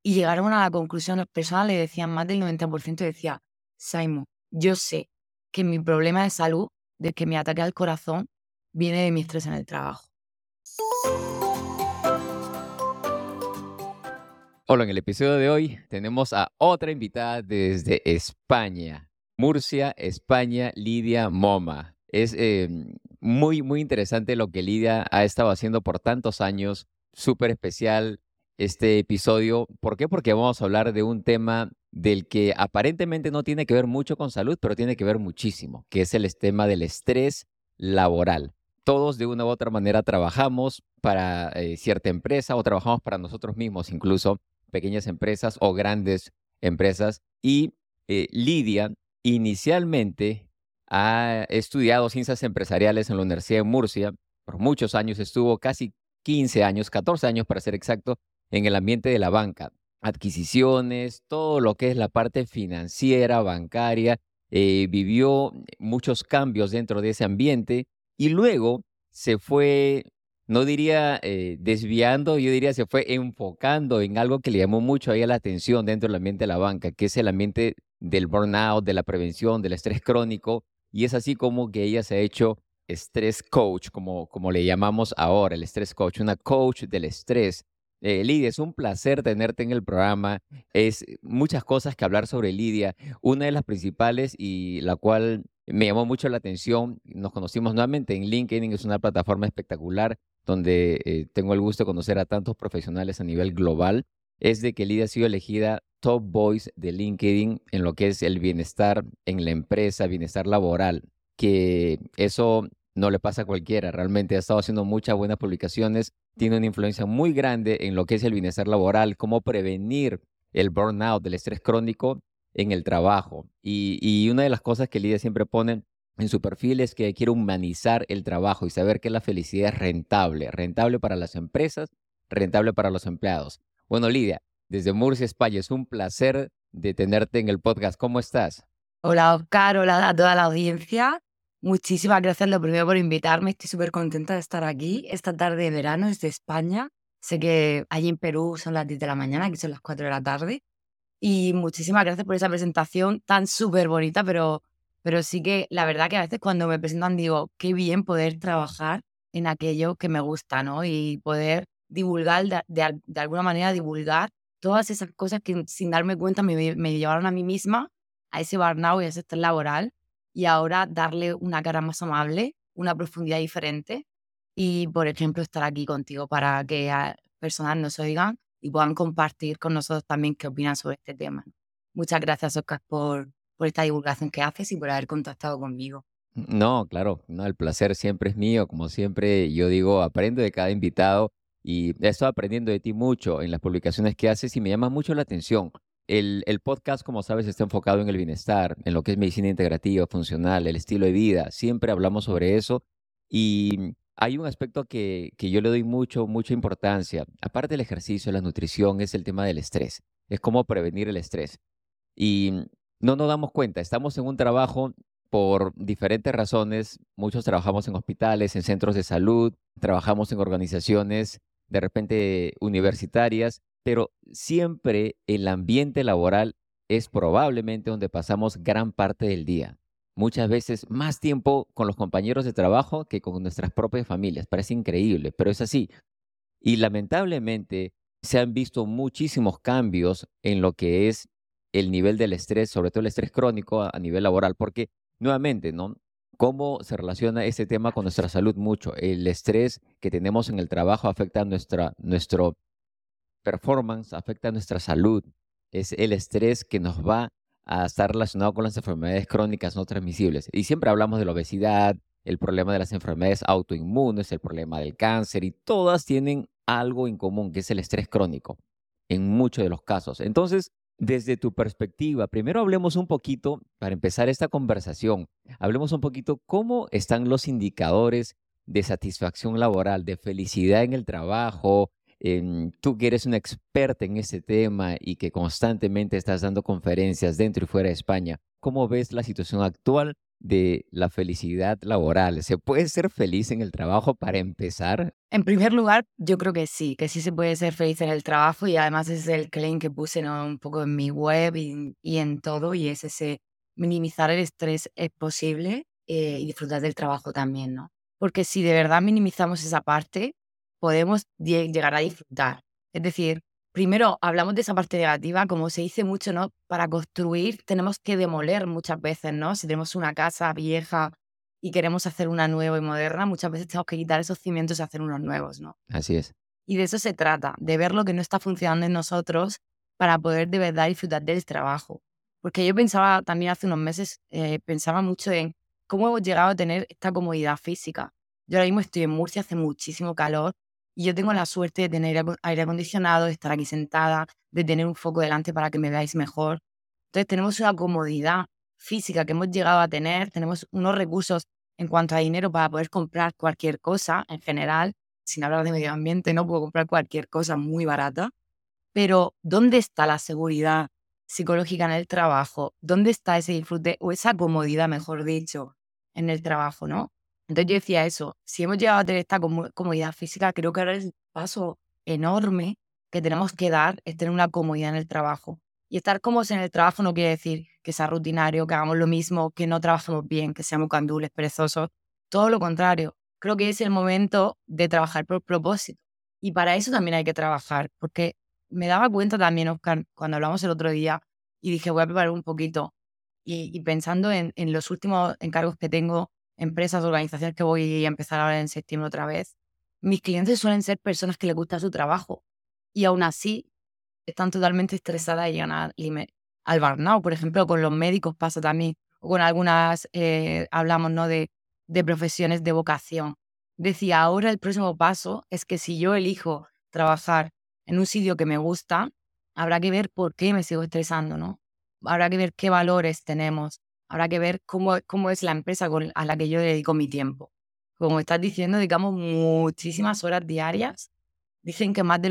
Y llegaron a la conclusión, las personas le decían, más del 90% decía, Simon, yo sé que mi problema de salud, de que me ataque al corazón, viene de mi estrés en el trabajo. Hola, en el episodio de hoy tenemos a otra invitada desde España, Murcia, España, Lidia Moma. Es muy interesante lo que Lidia ha estado haciendo por tantos años, súper especial este episodio. ¿Por qué? Porque vamos a hablar de un tema del que aparentemente no tiene que ver mucho con salud, pero tiene que ver muchísimo, que es el tema del estrés laboral. Todos de una u otra manera trabajamos para cierta empresa o trabajamos para nosotros mismos incluso pequeñas empresas o grandes empresas. Y Lidia inicialmente ha estudiado ciencias empresariales en la Universidad de Murcia. Por muchos años estuvo, casi 15 años, 14 años para ser exacto, en el ambiente de la banca. Adquisiciones, todo lo que es la parte financiera, bancaria. Vivió muchos cambios dentro de ese ambiente y luego se fue, no diría desviando, yo diría se fue enfocando en algo que le llamó mucho a ella la atención dentro del ambiente de la banca, que es el ambiente del burnout, de la prevención, del estrés crónico. Y es así como que ella se ha hecho estrés coach, como le llamamos ahora, el estrés coach, una coach del estrés. Lidia, es un placer tenerte en el programa. Es muchas cosas que hablar sobre Lidia. Una de las principales y la cual me llamó mucho la atención, nos conocimos nuevamente en LinkedIn, es una plataforma espectacular donde tengo el gusto de conocer a tantos profesionales a nivel global, es de que Lidia ha sido elegida Top Voice de LinkedIn en lo que es el bienestar en la empresa, bienestar laboral, que eso no le pasa a cualquiera. Realmente ha estado haciendo muchas buenas publicaciones, tiene una influencia muy grande en lo que es el bienestar laboral, cómo prevenir el burnout, el estrés crónico en el trabajo. Y una de las cosas que Lidia siempre pone en su perfil es que quiere humanizar el trabajo y saber que la felicidad es rentable, rentable para las empresas, rentable para los empleados. Bueno, Lidia, desde Murcia, España, es un placer de tenerte en el podcast. ¿Cómo estás? Hola Oscar, hola a toda la audiencia. Muchísimas gracias lo primero por invitarme. Estoy súper contenta de estar aquí esta tarde de verano desde España. Sé que allí en Perú son las 10 de la mañana, aquí son las 4 de la tarde. Y muchísimas gracias por esa presentación tan súper bonita, pero sí que la verdad que a veces cuando me presentan digo, qué bien poder trabajar en aquello que me gusta, ¿no? Y poder divulgar, de alguna manera divulgar todas esas cosas que sin darme cuenta me llevaron a mí misma a ese burnout y a ese estrés laboral y ahora darle una cara más amable, una profundidad diferente y, por ejemplo, estar aquí contigo para que personas nos oigan y puedan compartir con nosotros también qué opinan sobre este tema. Muchas gracias, Oscar, por esta divulgación que haces y por haber contactado conmigo. No, claro, no, el placer siempre es mío. Como siempre, yo digo, aprendo de cada invitado y he estado aprendiendo de ti mucho en las publicaciones que haces y me llama mucho la atención. El podcast, como sabes, está enfocado en el bienestar, en lo que es medicina integrativa, funcional, el estilo de vida. Siempre hablamos sobre eso y hay un aspecto que yo le doy mucha importancia. Aparte del ejercicio, la nutrición, es el tema del estrés. Es cómo prevenir el estrés. Y no nos damos cuenta, estamos en un trabajo por diferentes razones. Muchos trabajamos en hospitales, en centros de salud, trabajamos en organizaciones de repente universitarias, pero siempre el ambiente laboral es probablemente donde pasamos gran parte del día. Muchas veces más tiempo con los compañeros de trabajo que con nuestras propias familias. Parece increíble, pero es así. Y lamentablemente se han visto muchísimos cambios en lo que es el nivel del estrés, sobre todo el estrés crónico a nivel laboral, porque nuevamente, ¿no? ¿Cómo se relaciona este tema con nuestra salud? Mucho. El estrés que tenemos en el trabajo afecta a nuestro performance, afecta a nuestra salud. Es el estrés que nos va a estar relacionado con las enfermedades crónicas no transmisibles. Y siempre hablamos de la obesidad, el problema de las enfermedades autoinmunes, el problema del cáncer, y todas tienen algo en común, que es el estrés crónico, en muchos de los casos. Entonces, desde tu perspectiva, primero hablemos un poquito, para empezar esta conversación, hablemos un poquito cómo están los indicadores de satisfacción laboral, de felicidad en el trabajo. Tú que eres una experta en este tema y que constantemente estás dando conferencias dentro y fuera de España, ¿cómo ves la situación actual de la felicidad laboral. ¿Se puede ser feliz en el trabajo para empezar? En primer lugar, yo creo que sí se puede ser feliz en el trabajo y además es el claim que puse, ¿no? Un poco en mi web y en todo y es ese minimizar el estrés es posible y disfrutar del trabajo también, ¿no? Porque si de verdad minimizamos esa parte, podemos llegar a disfrutar. Es decir, primero hablamos de esa parte negativa, como se dice mucho, ¿no? Para construir tenemos que demoler muchas veces, ¿no? Si tenemos una casa vieja y queremos hacer una nueva y moderna, muchas veces tenemos que quitar esos cimientos y hacer unos nuevos, ¿no? Así es. Y de eso se trata, de ver lo que no está funcionando en nosotros para poder de verdad disfrutar del trabajo. Porque yo pensaba también hace unos meses, pensaba mucho en cómo hemos llegado a tener esta comodidad física. Yo ahora mismo estoy en Murcia, hace muchísimo calor y yo tengo la suerte de tener aire acondicionado, de estar aquí sentada, de tener un foco delante para que me veáis mejor. Entonces tenemos una comodidad física que hemos llegado a tener, tenemos unos recursos en cuanto a dinero para poder comprar cualquier cosa en general, sin hablar de medio ambiente, no puedo comprar cualquier cosa muy barata, pero ¿dónde está la seguridad psicológica en el trabajo? ¿Dónde está ese disfrute o esa comodidad, mejor dicho, en el trabajo, no? Entonces yo decía eso, si hemos llegado a tener esta comodidad física, creo que ahora el paso enorme que tenemos que dar es tener una comodidad en el trabajo. Y estar cómodos en el trabajo no quiere decir que sea rutinario, que hagamos lo mismo, que no trabajemos bien, que seamos candules, perezosos. Todo lo contrario. Creo que es el momento de trabajar por propósito. Y para eso también hay que trabajar, porque me daba cuenta también, Oscar, cuando hablamos el otro día, y dije, voy a preparar un poquito. Y pensando en los últimos encargos que tengo, empresas, organizaciones que voy a empezar ahora en septiembre otra vez, mis clientes suelen ser personas que les gusta su trabajo. Y aún así, están totalmente estresadas y llegan al burnout. Por ejemplo, con los médicos pasa también, o con algunas, hablamos, ¿no? de profesiones de vocación. Decía, ahora el próximo paso es que si yo elijo trabajar en un sitio que me gusta, habrá que ver por qué me sigo estresando, ¿no? Habrá que ver qué valores tenemos, habrá que ver cómo es la empresa a la que yo dedico mi tiempo. Como estás diciendo, dedicamos muchísimas horas diarias. Dicen que más del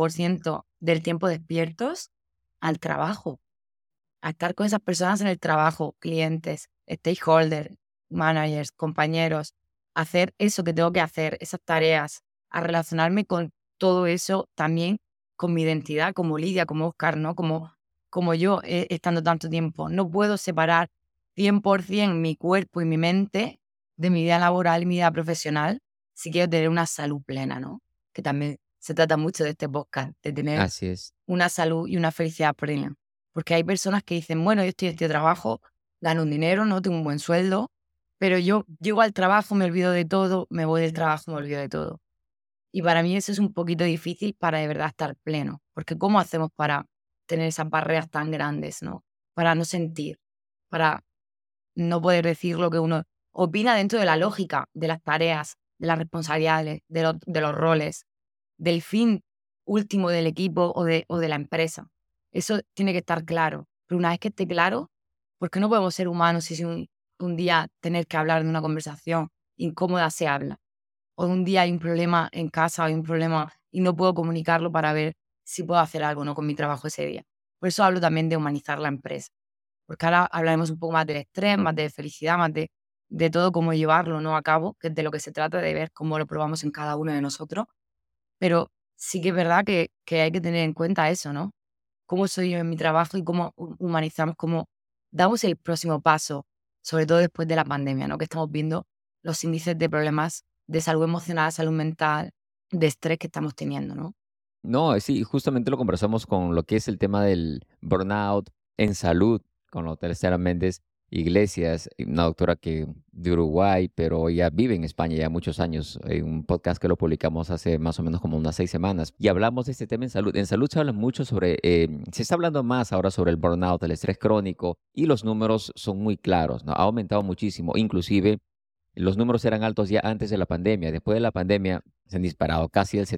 80% del tiempo despiertos al trabajo, a estar con esas personas en el trabajo, clientes, stakeholders, managers, compañeros, hacer eso que tengo que hacer, esas tareas, a relacionarme con todo eso también con mi identidad, como Lidia, como Oscar, ¿no? Como yo, estando tanto tiempo. No puedo separar 100% mi cuerpo y mi mente de mi vida laboral y mi vida profesional si quiero tener una salud plena, ¿no? Que también se trata mucho de este podcast, de tener Así es. una salud y una felicidad plena. Porque hay personas que dicen, bueno, yo estoy en este trabajo, gano un dinero, no tengo un buen sueldo, pero yo llego al trabajo, me olvido de todo, me voy del trabajo, me olvido de todo. Y para mí eso es un poquito difícil para de verdad estar pleno, porque ¿cómo hacemos para tener esas barreras tan grandes, no? Para no sentir, para no poder decir lo que uno opina dentro de la lógica de las tareas, de las responsabilidades, de los roles, del fin último del equipo o de la empresa. Eso tiene que estar claro. Pero una vez que esté claro, ¿por qué no podemos ser humanos si un día tener que hablar de una conversación incómoda se habla? O un día hay un problema en casa, hay un problema y no puedo comunicarlo para ver si puedo hacer algo, ¿no? Con mi trabajo ese día. Por eso hablo también de humanizar la empresa. Porque ahora hablaremos un poco más del estrés, más de felicidad, más de todo cómo llevarlo, ¿no? A cabo, que es de lo que se trata, de ver cómo lo probamos en cada uno de nosotros. Pero sí que es verdad que hay que tener en cuenta eso, ¿no? Cómo soy yo en mi trabajo y cómo humanizamos, cómo damos el próximo paso, sobre todo después de la pandemia, ¿no? Que estamos viendo los índices de problemas de salud emocional, salud mental, de estrés que estamos teniendo, ¿no? No, sí, justamente lo conversamos con lo que es el tema del burnout en salud, con la doctora Estela Méndez Iglesias, una doctora que de Uruguay, pero ella vive en España ya muchos años, un podcast que lo publicamos hace más o menos como unas 6 semanas, y hablamos de este tema en salud. En salud se habla mucho sobre, se está hablando más ahora sobre el burnout, el estrés crónico, y los números son muy claros, ¿no? Ha aumentado muchísimo, inclusive los números eran altos ya antes de la pandemia. Después de la pandemia se han disparado casi el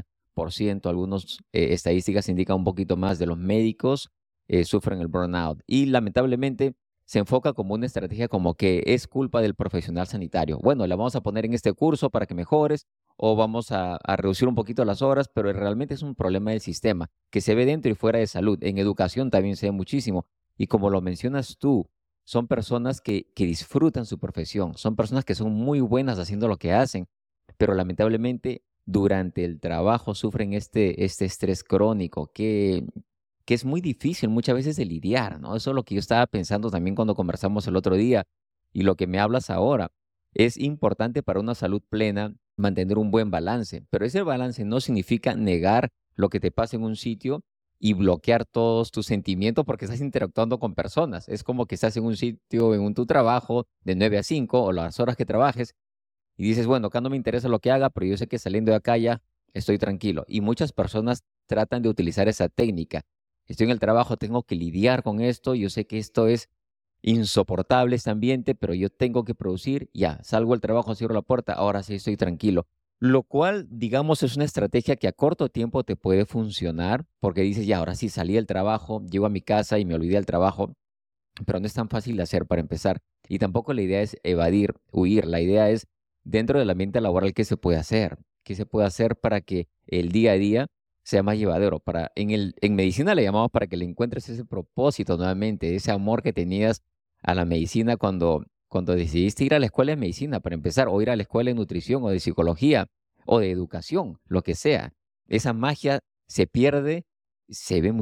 70%. Algunas estadísticas indican un poquito más de los médicos sufren el burnout. Y lamentablemente se enfoca como una estrategia como que es culpa del profesional sanitario. Bueno, la vamos a poner en este curso para que mejores o vamos a reducir un poquito las horas, pero realmente es un problema del sistema que se ve dentro y fuera de salud. En educación también se ve muchísimo. Y como lo mencionas tú, son personas que disfrutan su profesión, son personas que son muy buenas haciendo lo que hacen, pero lamentablemente durante el trabajo sufren este estrés crónico que es muy difícil muchas veces de lidiar, ¿no? Eso es lo que yo estaba pensando también cuando conversamos el otro día y lo que me hablas ahora. Es importante para una salud plena mantener un buen balance, pero ese balance no significa negar lo que te pasa en un sitio y bloquear todos tus sentimientos porque estás interactuando con personas. Es como que estás en un sitio, tu trabajo, de 9 a 5 o las horas que trabajes, y dices, bueno, acá no me interesa lo que haga, pero yo sé que saliendo de acá ya estoy tranquilo. Y muchas personas tratan de utilizar esa técnica. Estoy en el trabajo, tengo que lidiar con esto, yo sé que esto es insoportable este ambiente, pero yo tengo que producir, ya, salgo del trabajo, cierro la puerta, ahora sí estoy tranquilo. Lo cual, digamos, es una estrategia que a corto tiempo te puede funcionar, porque dices, ya, ahora sí salí del trabajo, llego a mi casa y me olvidé del trabajo, pero no es tan fácil de hacer para empezar. Y tampoco la idea es evadir, huir, la idea es dentro del ambiente laboral qué se puede hacer, qué se puede hacer para que el día a día sea más llevadero. En medicina le llamamos para que le encuentres ese propósito nuevamente, ese amor que tenías a la medicina cuando decidiste ir a la escuela de medicina para empezar, o ir a la escuela de nutrición o de psicología o de educación, lo que sea. Esa magia se pierde, se ve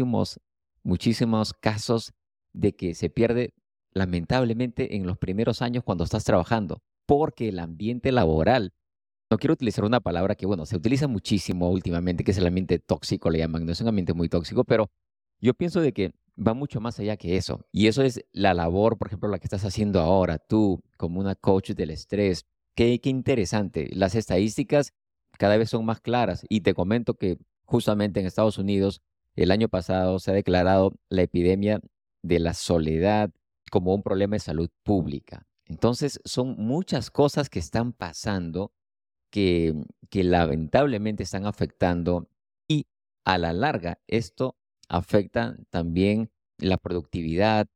muchísimos casos de que se pierde lamentablemente en los primeros años cuando estás trabajando, porque el ambiente laboral, no quiero utilizar una palabra que, bueno, se utiliza muchísimo últimamente, que es el ambiente tóxico, le llaman, no es un ambiente muy tóxico, pero yo pienso de que va mucho más allá que eso. Y eso es la labor, por ejemplo, la que estás haciendo ahora, tú como una coach del estrés. Qué interesante. Las estadísticas cada vez son más claras y te comento que justamente en Estados Unidos el año pasado se ha declarado la epidemia de la soledad como un problema de salud pública. Entonces, son muchas cosas que están pasando que, que lamentablemente están afectando y a la larga esto afecta también la productividad,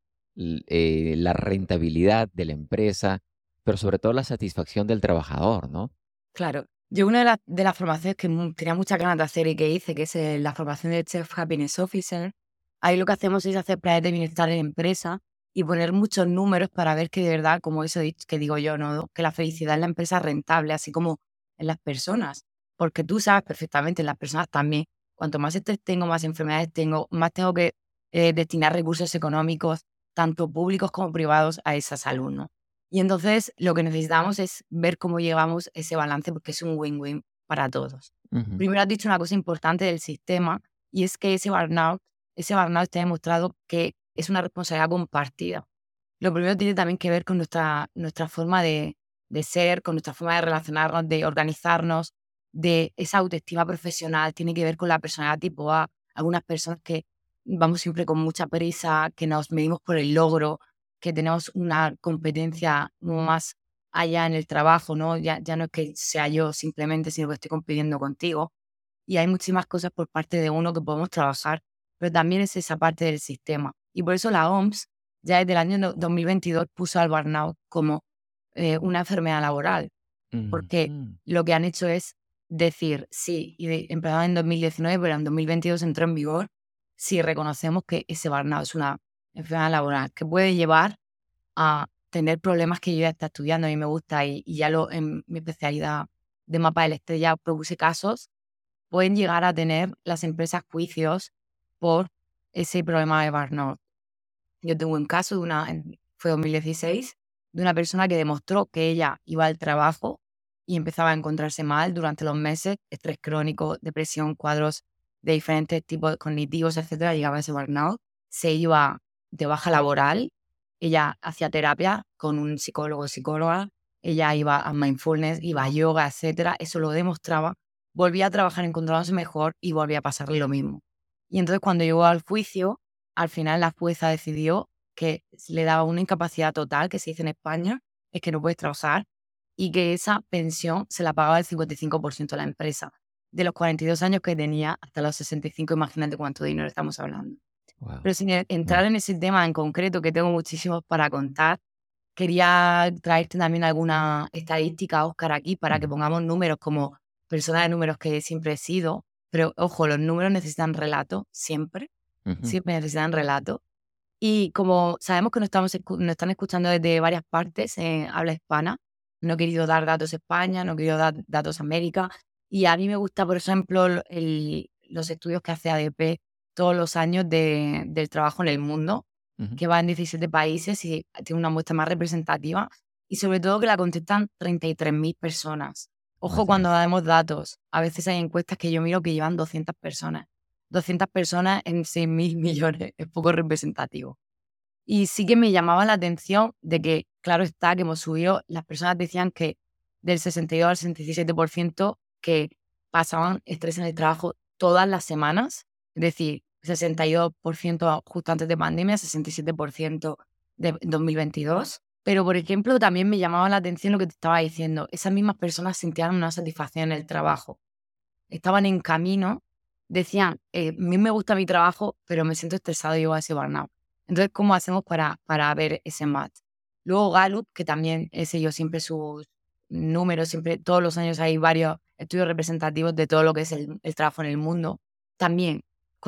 la rentabilidad de la empresa, pero sobre todo la satisfacción del trabajador, ¿no? Claro. Yo una de las formaciones que tenía muchas ganas de hacer y que hice, que es la formación de Chief Happiness Officer, ahí lo que hacemos es hacer planes de bienestar en empresa y poner muchos números para ver que de verdad, como eso que digo yo, ¿no? Que la felicidad en la empresa es rentable, así como en las personas. Porque tú sabes perfectamente, en las personas también, cuanto más estrés tengo, más enfermedades tengo, más tengo que destinar recursos económicos, tanto públicos como privados, a esa salud, ¿no? Y entonces lo que necesitamos es ver cómo llevamos ese balance porque es un win-win para todos. Ujú. Primero has dicho una cosa importante del sistema y es que ese burnout está demostrado que es una responsabilidad compartida. Lo primero tiene también que ver con nuestra forma de ser, con nuestra forma de relacionarnos, de organizarnos, de esa autoestima profesional, tiene que ver con la personalidad tipo A. Algunas personas que vamos siempre con mucha prisa, que nos medimos por el logro, que tenemos una competencia más allá en el trabajo, ¿no? Ya no es que sea yo simplemente, sino que estoy compitiendo contigo. Y hay muchísimas cosas por parte de uno que podemos trabajar, pero también es esa parte del sistema. Y por eso la OMS ya desde el año 2022 puso al burnout como una enfermedad laboral, porque Ujú. lo que han hecho es decir, sí, empezó en 2019, pero en 2022 entró en vigor, si reconocemos que ese burnout es una enfermedad laboral que puede llevar a tener problemas que yo ya está estudiando, a mí me gusta y ya en mi especialidad de mapa del estrés ya propuse casos, pueden llegar a tener las empresas juicios por ese problema de burnout. Yo tengo un caso fue 2016, de una persona que demostró que ella iba al trabajo y empezaba a encontrarse mal durante los meses, estrés crónico, depresión, cuadros de diferentes tipos cognitivos, etcétera, llegaba a ese burnout, se iba de baja laboral, ella hacía terapia con un psicólogo o psicóloga, ella iba a mindfulness, iba a yoga, etcétera, eso lo demostraba, volvía a trabajar encontrándose mejor y volvía a pasarle lo mismo. Y entonces cuando llegó al juicio, al final la jueza decidió que le daba una incapacidad total, que se dice en España, es que no puedes trabajar, y que esa pensión se la pagaba el 55% de la empresa. De los 42 años que tenía hasta los 65, imagínate cuánto dinero estamos hablando. Wow. Pero sin Wow. entrar en ese tema en concreto, que tengo muchísimos para contar, quería traerte también alguna estadística, Óscar, aquí para que Ujú. pongamos números como persona de números que siempre he sido. Pero ojo, los números necesitan relato, siempre, Ujú. siempre necesitan relato. Y como sabemos que nos están escuchando desde varias partes en habla hispana, no he querido dar datos España, no he querido dar datos América. Y a mí me gusta, por ejemplo, los estudios que hace ADP todos los años del trabajo en el mundo, Ujú. que va en 17 países y tiene una muestra más representativa. Y sobre todo que la contestan 33.000 personas. Ojo Así cuando es. damos datos. A veces hay encuestas que yo miro que llevan 200 personas. 200 personas en 6.000 millones, es poco representativo. Y sí que me llamaba la atención de que, claro está, que hemos subido, las personas decían que del 62 al 67% que pasaban estrés en el trabajo todas las semanas, es decir, 62% justo antes de pandemia, 67% de 2022. Pero, por ejemplo, también me llamaba la atención lo que te estaba diciendo, esas mismas personas sentían una satisfacción en el trabajo, estaban en camino, decían, a mí me gusta mi trabajo, pero me siento estresado y llego a ese burnout. Entonces, ¿cómo hacemos para ver ese match? Luego Gallup, que también he seguido siempre sus números, siempre todos los años hay varios estudios representativos de todo lo que es el trabajo en el mundo. También,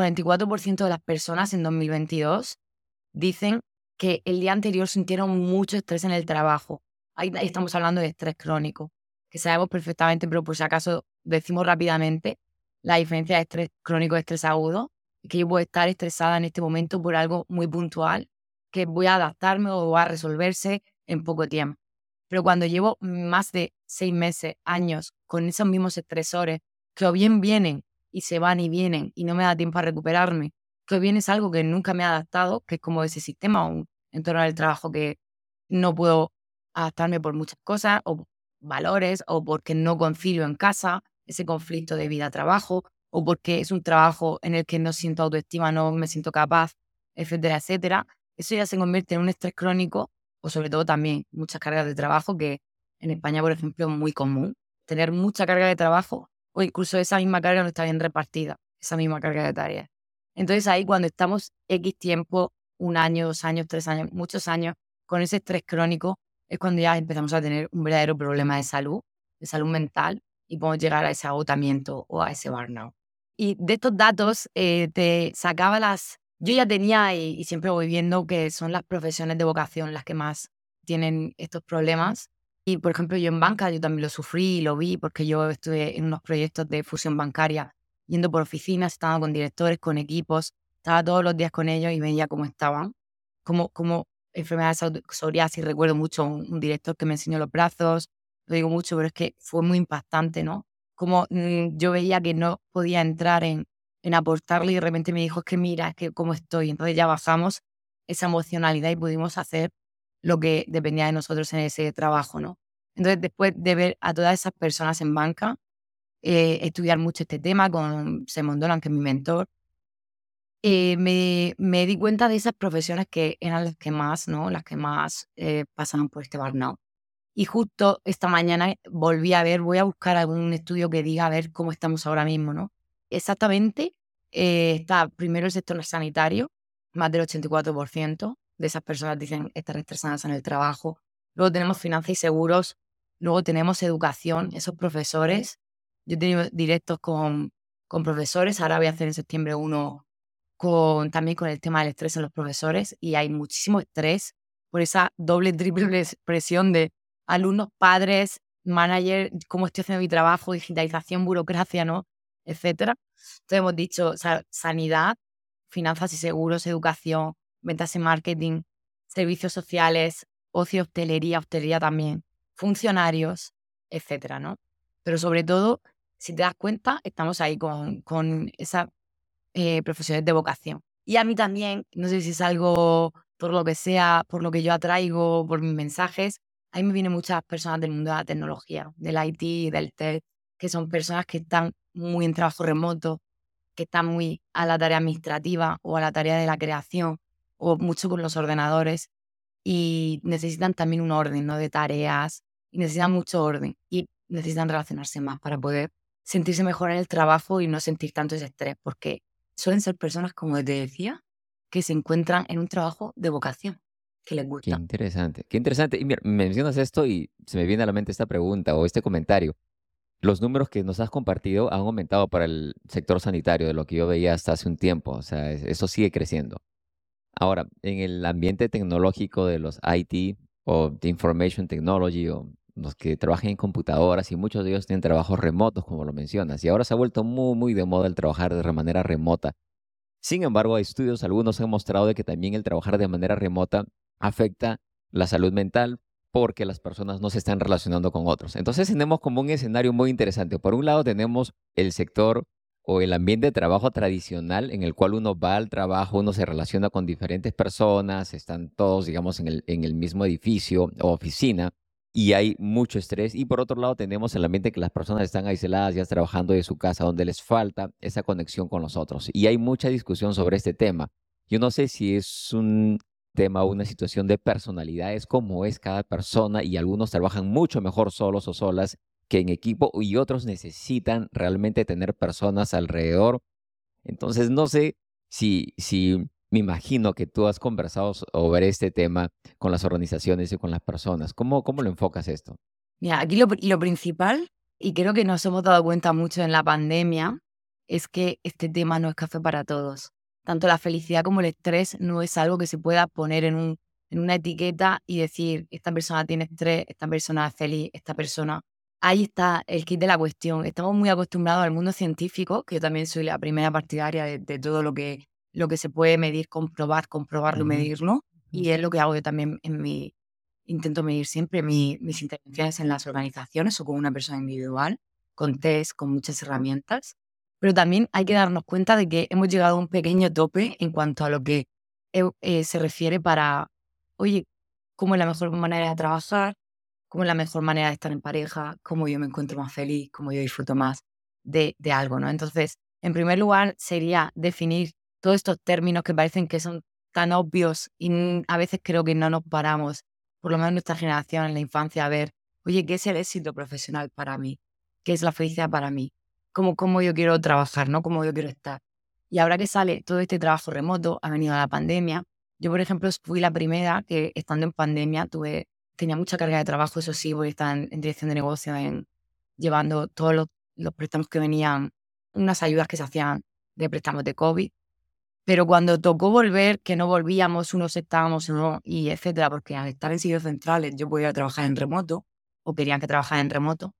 44% de las personas en 2022 dicen que el día anterior sintieron mucho estrés en el trabajo. Ahí estamos hablando de estrés crónico, que sabemos perfectamente, pero por si acaso decimos rápidamente la diferencia de estrés crónico y estrés agudo, es que yo puedo estar estresada en este momento por algo muy puntual, que voy a adaptarme o va a resolverse en poco tiempo. Pero cuando llevo más de 6 meses, años, con esos mismos estresores, que o bien vienen y se van y vienen y no me da tiempo a recuperarme, que o bien es algo que nunca me he adaptado, que es como ese sistema, un entorno del trabajo que no puedo adaptarme por muchas cosas, o valores, o porque no concilio en casa, ese conflicto de vida-trabajo, o porque es un trabajo en el que no siento autoestima, no me siento capaz, etcétera, etcétera. Eso ya se convierte en un estrés crónico o sobre todo también muchas cargas de trabajo, que en España, por ejemplo, es muy común tener mucha carga de trabajo o incluso esa misma carga no está bien repartida, esa misma carga de tareas. Entonces ahí cuando estamos X tiempo, 1 año, 2 años, 3 años, muchos años, con ese estrés crónico, es cuando ya empezamos a tener un verdadero problema de salud mental, y podemos llegar a ese agotamiento o a ese burnout. Y de estos datos te sacaba yo ya tenía y siempre voy viendo que son las profesiones de vocación las que más tienen estos problemas. Y, por ejemplo, yo en banca, yo también lo sufrí y lo vi porque yo estuve en unos proyectos de fusión bancaria, yendo por oficinas, estaba con directores, con equipos, estaba todos los días con ellos y veía cómo estaban, como enfermedades psoriasis. Recuerdo mucho un director que me enseñó los brazos, lo digo mucho, pero es que fue muy impactante, ¿no? Como yo veía que no podía entrar en aportarle y de repente me dijo, es que mira, es que cómo estoy. Entonces ya bajamos esa emocionalidad y pudimos hacer lo que dependía de nosotros en ese trabajo, ¿no? Entonces, después de ver a todas esas personas en banca, estudiar mucho este tema con Simon Dolan, que es mi mentor, me di cuenta de esas profesiones que eran las que más, ¿no? Las que más pasaban por este burnout. Y justo esta mañana voy a buscar algún estudio que diga a ver cómo estamos ahora mismo, ¿no? Exactamente, está primero el sector sanitario, más del 84% de esas personas dicen estar estresadas en el trabajo. Luego tenemos finanzas y seguros, luego tenemos educación, esos profesores. Yo he tenido directos con profesores, ahora voy a hacer en septiembre uno también con el tema del estrés en los profesores, y hay muchísimo estrés por esa doble, triple presión de alumnos, padres, manager, cómo estoy haciendo mi trabajo, digitalización, burocracia, ¿no? Etcétera. Entonces hemos dicho, o sea, sanidad, finanzas y seguros, educación, ventas y marketing, servicios sociales, ocio, hostelería también, funcionarios, etcétera, ¿no? Pero sobre todo, si te das cuenta, estamos ahí con esa profesiones de vocación. Y a mí también, no sé si es algo por lo que sea, por lo que yo atraigo, por mis mensajes, a mí me vienen muchas personas del mundo de la tecnología, del IT, del tech, que son personas que están muy en trabajo remoto, que están muy a la tarea administrativa o a la tarea de la creación o mucho con los ordenadores, y necesitan también un orden, ¿no? De tareas, y necesitan mucho orden y necesitan relacionarse más para poder sentirse mejor en el trabajo y no sentir tanto ese estrés, porque suelen ser personas, como te decía, que se encuentran en un trabajo de vocación, que les Qué gusta. interesante, qué interesante. Y mira, mencionas esto y se me viene a la mente esta pregunta o este comentario. Los números que nos has compartido han aumentado para el sector sanitario de lo que yo veía hasta hace un tiempo. O sea, eso sigue creciendo. Ahora, en el ambiente tecnológico de los IT o de Information Technology o los que trabajan en computadoras y muchos de ellos tienen trabajos remotos, como lo mencionas, y ahora se ha vuelto muy, muy de moda el trabajar de manera remota. Sin embargo, hay estudios, algunos han mostrado de que también el trabajar de manera remota afecta la salud mental porque las personas no se están relacionando con otros. Entonces tenemos como un escenario muy interesante. Por un lado tenemos el sector o el ambiente de trabajo tradicional en el cual uno va al trabajo, uno se relaciona con diferentes personas, están todos, digamos, en el mismo edificio o oficina y hay mucho estrés. Y por otro lado tenemos el ambiente que las personas están aisladas, ya trabajando de su casa, donde les falta esa conexión con los otros. Y hay mucha discusión sobre este tema. Yo no sé si es un tema o una situación de personalidades, cómo es cada persona, y algunos trabajan mucho mejor solos o solas que en equipo y otros necesitan realmente tener personas alrededor. Entonces, no sé si me imagino que tú has conversado sobre este tema con las organizaciones y con las personas. ¿Cómo lo enfocas esto? Mira, aquí lo principal, y creo que nos hemos dado cuenta mucho en la pandemia, es que este tema no es café para todos. Tanto la felicidad como el estrés no es algo que se pueda poner en una etiqueta y decir, esta persona tiene estrés, esta persona es feliz, esta persona... Ahí está el kit de la cuestión. Estamos muy acostumbrados al mundo científico, que yo también soy la primera partidaria de todo lo que se puede medir, comprobarlo, Ujú. medirlo. Y es lo que hago yo también en mi... Intento medir siempre mis intervenciones en las organizaciones o con una persona individual, con test, con muchas herramientas. Pero también hay que darnos cuenta de que hemos llegado a un pequeño tope en cuanto a lo que se refiere para, oye, cómo es la mejor manera de trabajar, cómo es la mejor manera de estar en pareja, cómo yo me encuentro más feliz, cómo yo disfruto más de algo, ¿no? Entonces, en primer lugar, sería definir todos estos términos que parecen que son tan obvios y a veces creo que no nos paramos, por lo menos nuestra generación en la infancia, a ver, oye, ¿qué es el éxito profesional para mí? ¿Qué es la felicidad para mí? ¿Cómo yo quiero trabajar, ¿no? ¿Cómo yo quiero estar? Y ahora que sale todo este trabajo remoto, ha venido la pandemia. Yo, por ejemplo, fui la primera que estando en pandemia tenía mucha carga de trabajo, eso sí, porque estaba en dirección de negocio, llevando todos los préstamos que venían, unas ayudas que se hacían de préstamos de COVID. Pero cuando tocó volver, que no volvíamos, unos estábamos, unos y etcétera, porque al estar en sitios centrales yo podía trabajar en remoto, o querían que trabajara en remoto,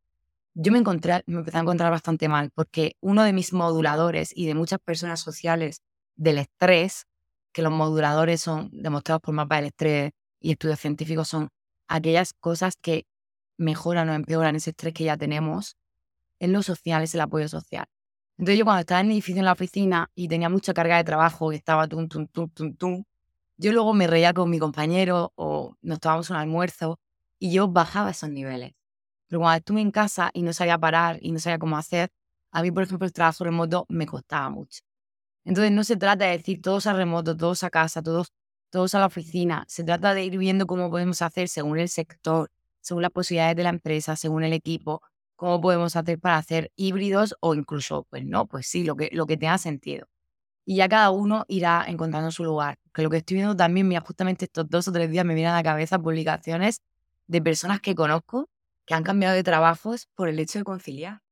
me empecé a encontrar bastante mal, porque uno de mis moduladores y de muchas personas sociales del estrés, que los moduladores son demostrados por mapas del estrés y estudios científicos, son aquellas cosas que mejoran o empeoran ese estrés que ya tenemos, en lo social, es el apoyo social. Entonces yo cuando estaba en el edificio en la oficina y tenía mucha carga de trabajo y estaba tum, tum, tum, tum, tum, yo luego me reía con mi compañero o nos tomábamos un almuerzo y yo bajaba esos niveles. Pero cuando estuve en casa y no sabía parar y no sabía cómo hacer, a mí, por ejemplo, el trabajo remoto me costaba mucho. Entonces no se trata de decir todos a remoto, todos a casa, todos a la oficina. Se trata de ir viendo cómo podemos hacer según el sector, según las posibilidades de la empresa, según el equipo, cómo podemos hacer para hacer híbridos o incluso, pues no, pues sí, lo que tenga sentido. Y ya cada uno irá encontrando su lugar. Que lo que estoy viendo también, mira, justamente estos 2 o 3 días me vienen a la cabeza publicaciones de personas que conozco que han cambiado de trabajos por el hecho de conciliar.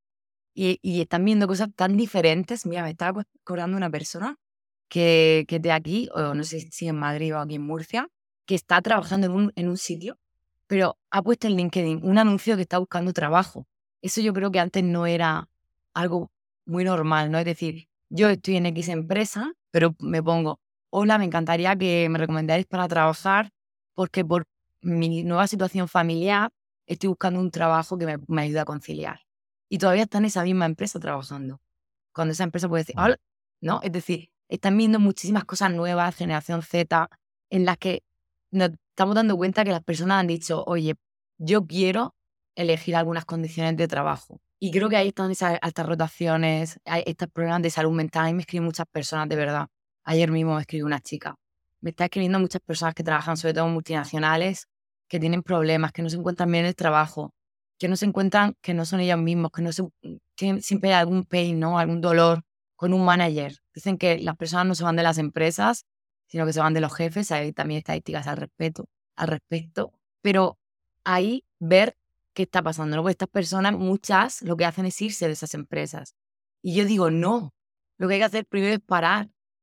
Y están viendo cosas tan diferentes. Mira, me estaba acordando una persona que es de aquí, o no sé si en Madrid o aquí en Murcia, que está trabajando en un sitio, pero ha puesto en LinkedIn un anuncio que está buscando trabajo. Eso yo creo que antes no era algo muy normal, ¿no? Es decir, yo estoy en X empresa, pero me pongo, hola, me encantaría que me recomendáis para trabajar porque por mi nueva situación familiar estoy buscando un trabajo que me ayude a conciliar. Y todavía está en esa misma empresa trabajando. Cuando esa empresa puede decir, Wow. hola, ¿no? Es decir, están viendo muchísimas cosas nuevas, generación Z, en las que nos estamos dando cuenta que las personas han dicho, oye, yo quiero elegir algunas condiciones de trabajo. Y creo que ahí están esas altas rotaciones, hay estos problemas de salud mental. A mí me escriben muchas personas, de verdad. Ayer mismo me escribió una chica. Me está escribiendo muchas personas que trabajan, sobre todo multinacionales, que tienen problemas, que no se encuentran bien en el trabajo, que no se encuentran, que no son ellos mismos, que no se, tienen siempre algún pain, ¿no? Algún dolor con un manager. Dicen que las personas no se van de las empresas, sino que se van de los jefes. Hay también estadísticas al respecto. Pero ahí ver qué está pasando, ¿no? Porque estas personas, muchas, lo que hacen es irse de esas empresas. Y yo digo, no. Lo que hay que hacer primero es parar.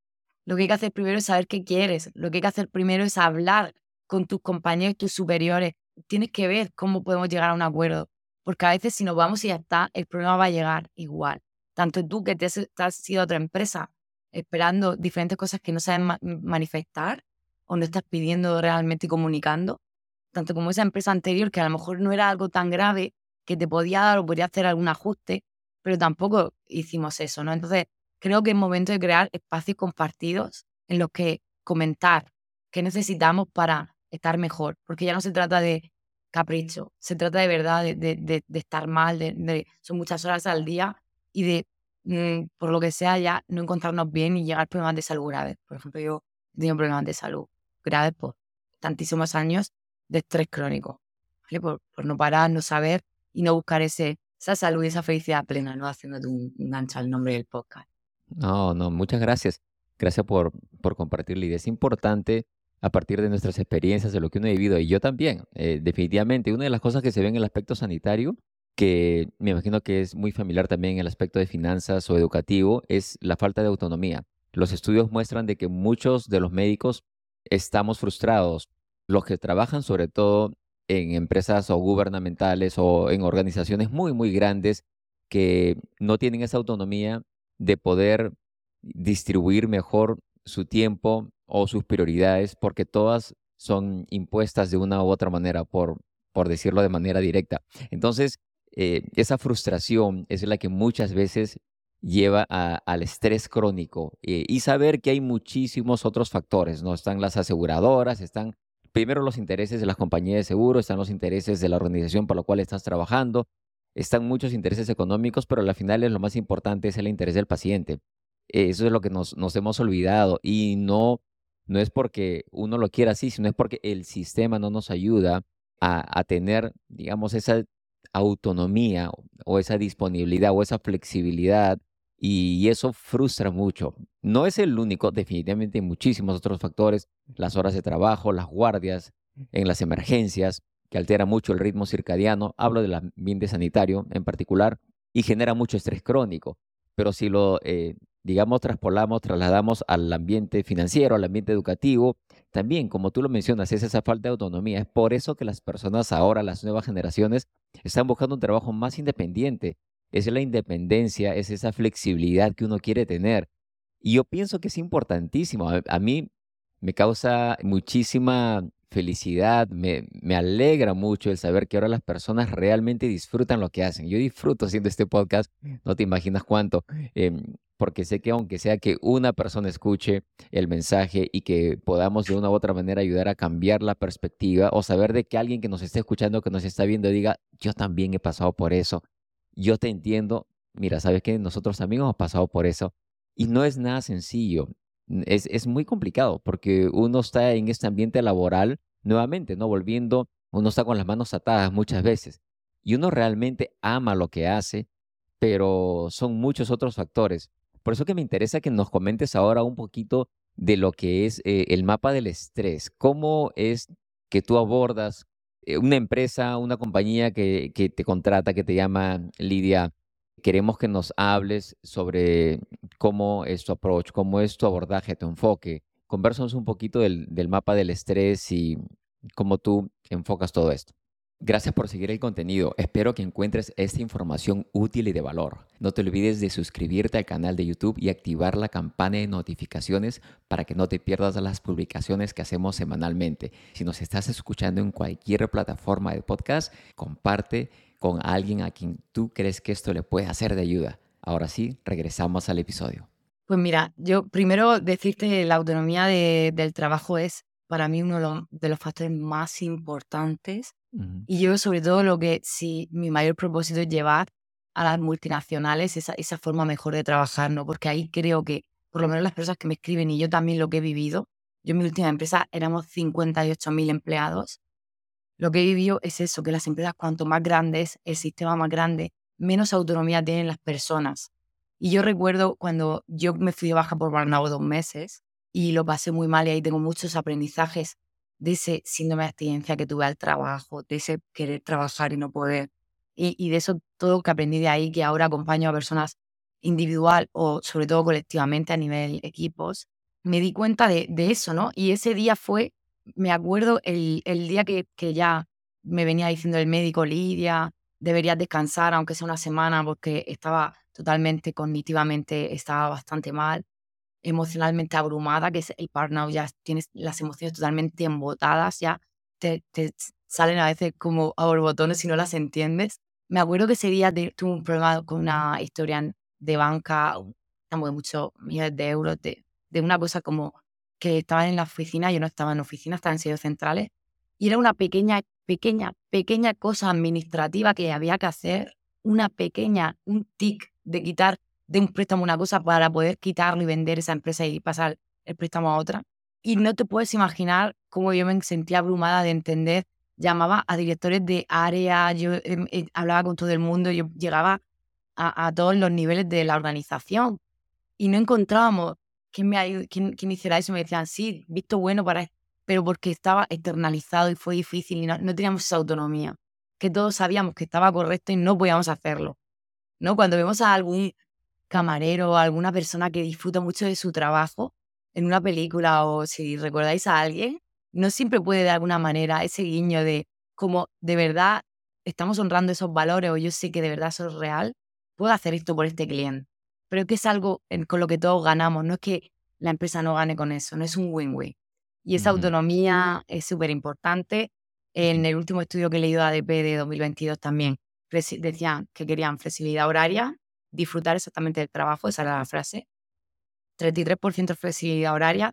Lo que hay que hacer primero es saber qué quieres. Lo que hay que hacer primero es hablar con tus compañeros y tus superiores. Tienes que ver cómo podemos llegar a un acuerdo. Porque a veces si nos vamos y ya está, el problema va a llegar igual. Tanto tú que te has ido a otra empresa esperando diferentes cosas que no sabes manifestar o no estás pidiendo realmente y comunicando, tanto como esa empresa anterior que a lo mejor no era algo tan grave que te podía dar o podía hacer algún ajuste, pero tampoco hicimos eso, ¿no? Entonces, creo que es momento de crear espacios compartidos en los que comentar qué necesitamos para estar mejor, porque ya no se trata de capricho, se trata de verdad de estar mal, son muchas horas al día y de, por lo que sea, ya no encontrarnos bien y llegar a problemas de salud graves. Por ejemplo, yo he tenido problemas de salud graves por tantísimos años de estrés crónico, ¿vale? Por no parar, no saber y no buscar esa salud y esa felicidad plena, ¿no? Haciéndote un gancho al nombre del podcast. No, no, muchas gracias. Gracias por compartir la idea. Es importante a partir de nuestras experiencias, de lo que uno ha vivido. Y yo también, definitivamente, una de las cosas que se ve en el aspecto sanitario, que me imagino que es muy familiar también en el aspecto de finanzas o educativo, es la falta de autonomía. Los estudios muestran de que muchos de los médicos estamos frustrados. Los que trabajan sobre todo en empresas o gubernamentales o en organizaciones muy, muy grandes que no tienen esa autonomía de poder distribuir mejor su tiempo o sus prioridades, porque todas son impuestas de una u otra manera, por decirlo de manera directa. Entonces, esa frustración es la que muchas veces lleva al estrés crónico y saber que hay muchísimos otros factores, ¿no? Están las aseguradoras, están primero los intereses de las compañías de seguro, están los intereses de la organización por la cual estás trabajando, están muchos intereses económicos, pero al final es lo más importante es el interés del paciente. Eso es lo que nos hemos olvidado y no es porque uno lo quiera así, sino es porque el sistema no nos ayuda a tener, digamos, esa autonomía o esa disponibilidad o esa flexibilidad y eso frustra mucho. No es el único, definitivamente hay muchísimos otros factores, las horas de trabajo, las guardias en las emergencias, que altera mucho el ritmo circadiano, hablo del ambiente sanitario en particular, y genera mucho estrés crónico. Pero si lo, digamos, trasladamos al ambiente financiero, al ambiente educativo, también, como tú lo mencionas, es esa falta de autonomía. Es por eso que las personas ahora, las nuevas generaciones, están buscando un trabajo más independiente. Es la independencia, es esa flexibilidad que uno quiere tener. Y yo pienso que es importantísimo. A mí me causa muchísima felicidad, me alegra mucho el saber que ahora las personas realmente disfrutan lo que hacen. Yo disfruto haciendo este podcast, no te imaginas cuánto, porque sé que aunque sea que una persona escuche el mensaje y que podamos de una u otra manera ayudar a cambiar la perspectiva o saber de que alguien que nos esté escuchando, que nos está viendo, diga, yo también he pasado por eso, yo te entiendo, mira, sabes que nosotros también hemos pasado por eso y no es nada sencillo. Es muy complicado porque uno está en este ambiente laboral nuevamente, ¿no? Volviendo, uno está con las manos atadas muchas veces y uno realmente ama lo que hace, pero son muchos otros factores. Por eso que me interesa que nos comentes ahora un poquito de lo que es el mapa del estrés. ¿Cómo es que tú abordas una empresa, una compañía que te contrata, que te llama Lidia? Queremos que nos hables sobre cómo es tu approach, cómo es tu abordaje, tu enfoque. Conversamos un poquito del mapa del estrés y cómo tú enfocas todo esto. Gracias por seguir el contenido. Espero que encuentres esta información útil y de valor. No te olvides de suscribirte al canal de YouTube y activar la campana de notificaciones para que no te pierdas las publicaciones que hacemos semanalmente. Si nos estás escuchando en cualquier plataforma de podcast, comparte con alguien a quien tú crees que esto le puede hacer de ayuda. Ahora sí, regresamos al episodio. Pues mira, yo primero decirte que la autonomía del trabajo es para mí uno de los factores más importantes. Ujú. Y yo sobre todo lo que si mi mayor propósito es llevar a las multinacionales esa forma mejor de trabajar, ¿no? Porque ahí creo que, por lo menos las personas que me escriben y yo también lo que he vivido, yo en mi última empresa éramos 58.000 empleados. Lo que he vivido es eso, que las empresas cuanto más grandes, el sistema más grande, menos autonomía tienen las personas. Y yo recuerdo cuando yo me fui de baja por burnout 2 meses y lo pasé muy mal y ahí tengo muchos aprendizajes de ese síndrome de abstinencia que tuve al trabajo, de ese querer trabajar y no poder. Y de eso todo que aprendí de ahí, que ahora acompaño a personas individual o sobre todo colectivamente a nivel equipos, me di cuenta de eso, ¿no? Y ese día fue, me acuerdo, el día que ya me venía diciendo el médico, Lidia, deberías descansar, aunque sea una semana, porque estaba totalmente, cognitivamente, estaba bastante mal, emocionalmente abrumada, que es el burnout, ya tienes las emociones totalmente embotadas, ya te salen a veces como a borbotones si no las entiendes. Me acuerdo que ese día tuve un problema con una historia de banca, estamos de muchos millones de euros, de una cosa como que estaba en la oficina, yo no estaba en la oficina, estaba en sellos centrales, y era una pequeña cosa administrativa que había que hacer, un tic de quitar de un préstamo una cosa para poder quitarlo y vender esa empresa y pasar el préstamo a otra. Y no te puedes imaginar cómo yo me sentía abrumada de entender. Llamaba a directores de área, yo hablaba con todo el mundo, yo llegaba a todos los niveles de la organización y no encontrábamos quién hiciera eso. Me decían, sí, visto bueno para esto, pero porque estaba externalizado y fue difícil y no teníamos esa autonomía, que todos sabíamos que estaba correcto y no podíamos hacerlo, ¿no? Cuando vemos a algún camarero o alguna persona que disfruta mucho de su trabajo en una película o si recordáis a alguien, no siempre puede de alguna manera ese guiño de como de verdad estamos honrando esos valores o yo sé que de verdad eso es real, puedo hacer esto por este cliente. Pero es que es algo con lo que todos ganamos, no es que la empresa no gane con eso, no es un win-win. Y esa Ujú, autonomía es súper importante. En ujú, el último estudio que he leído de ADP de 2022 también decían que querían flexibilidad horaria, disfrutar exactamente del trabajo, esa era la frase. 33% flexibilidad horaria,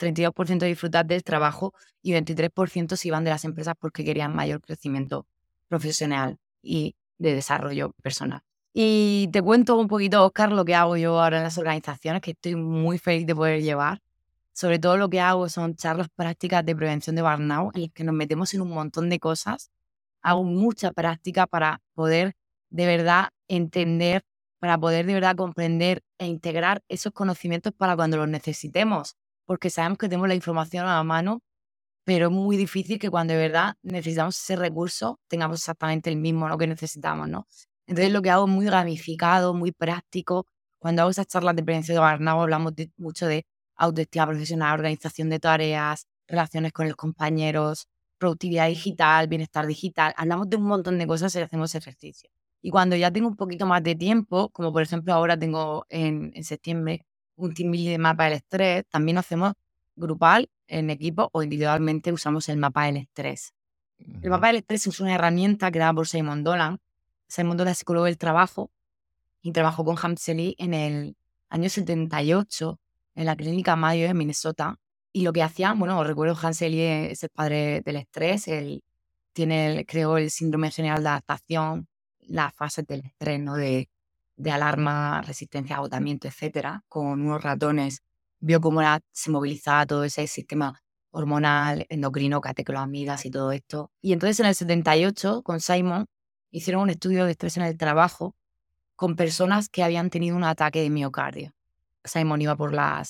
32% disfrutar del trabajo y 23% se iban de las empresas porque querían mayor crecimiento profesional y de desarrollo personal. Y te cuento un poquito, Oscar, lo que hago yo ahora en las organizaciones, que estoy muy feliz de poder llevar. Sobre todo lo que hago son charlas prácticas de prevención de burnout, en las que nos metemos en un montón de cosas. Hago mucha práctica para poder de verdad entender, para poder de verdad comprender e integrar esos conocimientos para cuando los necesitemos, porque sabemos que tenemos la información a la mano, pero es muy difícil que cuando de verdad necesitamos ese recurso tengamos exactamente el mismo lo que necesitamos, ¿no? Entonces lo que hago es muy gamificado, muy práctico. Cuando hago esas charlas de prevención de burnout hablamos mucho de autoestima profesional, organización de tareas, relaciones con los compañeros, productividad digital, bienestar digital. Hablamos de un montón de cosas y hacemos ejercicio. Y cuando ya tengo un poquito más de tiempo, como por ejemplo ahora tengo en septiembre un team building de mapa del estrés, también hacemos grupal, en equipo o individualmente usamos el mapa del estrés. El ujú. mapa del estrés es una herramienta creada por Simon Dolan. Simon Dolan es psicólogo del trabajo y trabajó con Hamseli en el año 78 en la clínica Mayo de Minnesota. Y lo que hacía, bueno, recuerdo Hamseli es el padre del estrés, él creó el síndrome general de adaptación, las fases del estrés, ¿no? De alarma, resistencia, agotamiento, etcétera, con unos ratones, vio cómo se movilizaba todo ese sistema hormonal, endocrino, catecolamidas y todo esto. Y entonces en el 78, con Simon, hicieron un estudio de estrés en el trabajo con personas que habían tenido un ataque de miocardio. Simon iba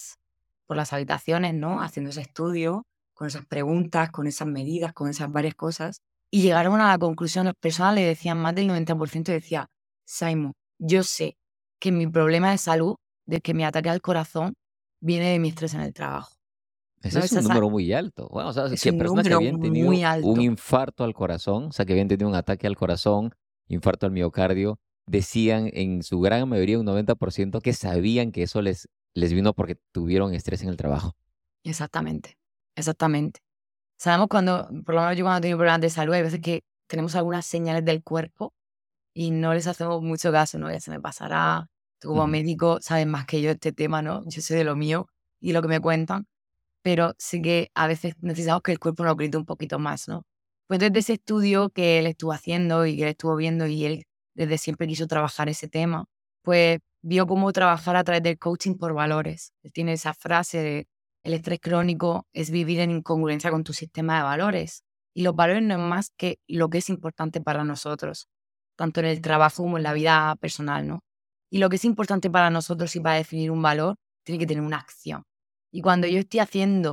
por las habitaciones, ¿no? Haciendo ese estudio, con esas preguntas, con esas medidas, con esas varias cosas. Y llegaron a la conclusión, las personas le decían, más del 90% decía, Simon, yo sé que mi problema de salud, de que mi ataque al corazón, viene de mi estrés en el trabajo. Ese ¿No? es un número muy alto. Bueno, o sea, Es que un personas que número habían muy tenido un alto. infarto al corazón, o sea, que habían tenido un ataque al corazón, infarto al miocardio, decían en su gran mayoría, un 90%, que sabían que eso les vino porque tuvieron estrés en el trabajo. Exactamente, exactamente. Sabemos cuando, por lo menos yo cuando tengo problemas de salud, hay veces que tenemos algunas señales del cuerpo y no les hacemos mucho caso, ¿no? Ya se me pasará. Tú como Ujú, médico sabes más que yo de este tema, ¿no? Yo sé de lo mío y lo que me cuentan, pero sí que a veces necesitamos que el cuerpo nos grite un poquito más, ¿no? Pues desde ese estudio que él estuvo haciendo y que él estuvo viendo y él desde siempre quiso trabajar ese tema, pues vio cómo trabajar a través del coaching por valores. Él tiene esa frase de el estrés crónico es vivir en incongruencia con tu sistema de valores. Y los valores no es más que lo que es importante para nosotros, tanto en el trabajo como en la vida personal, ¿no? Y lo que es importante para nosotros y para definir un valor tiene que tener una acción. Y cuando yo estoy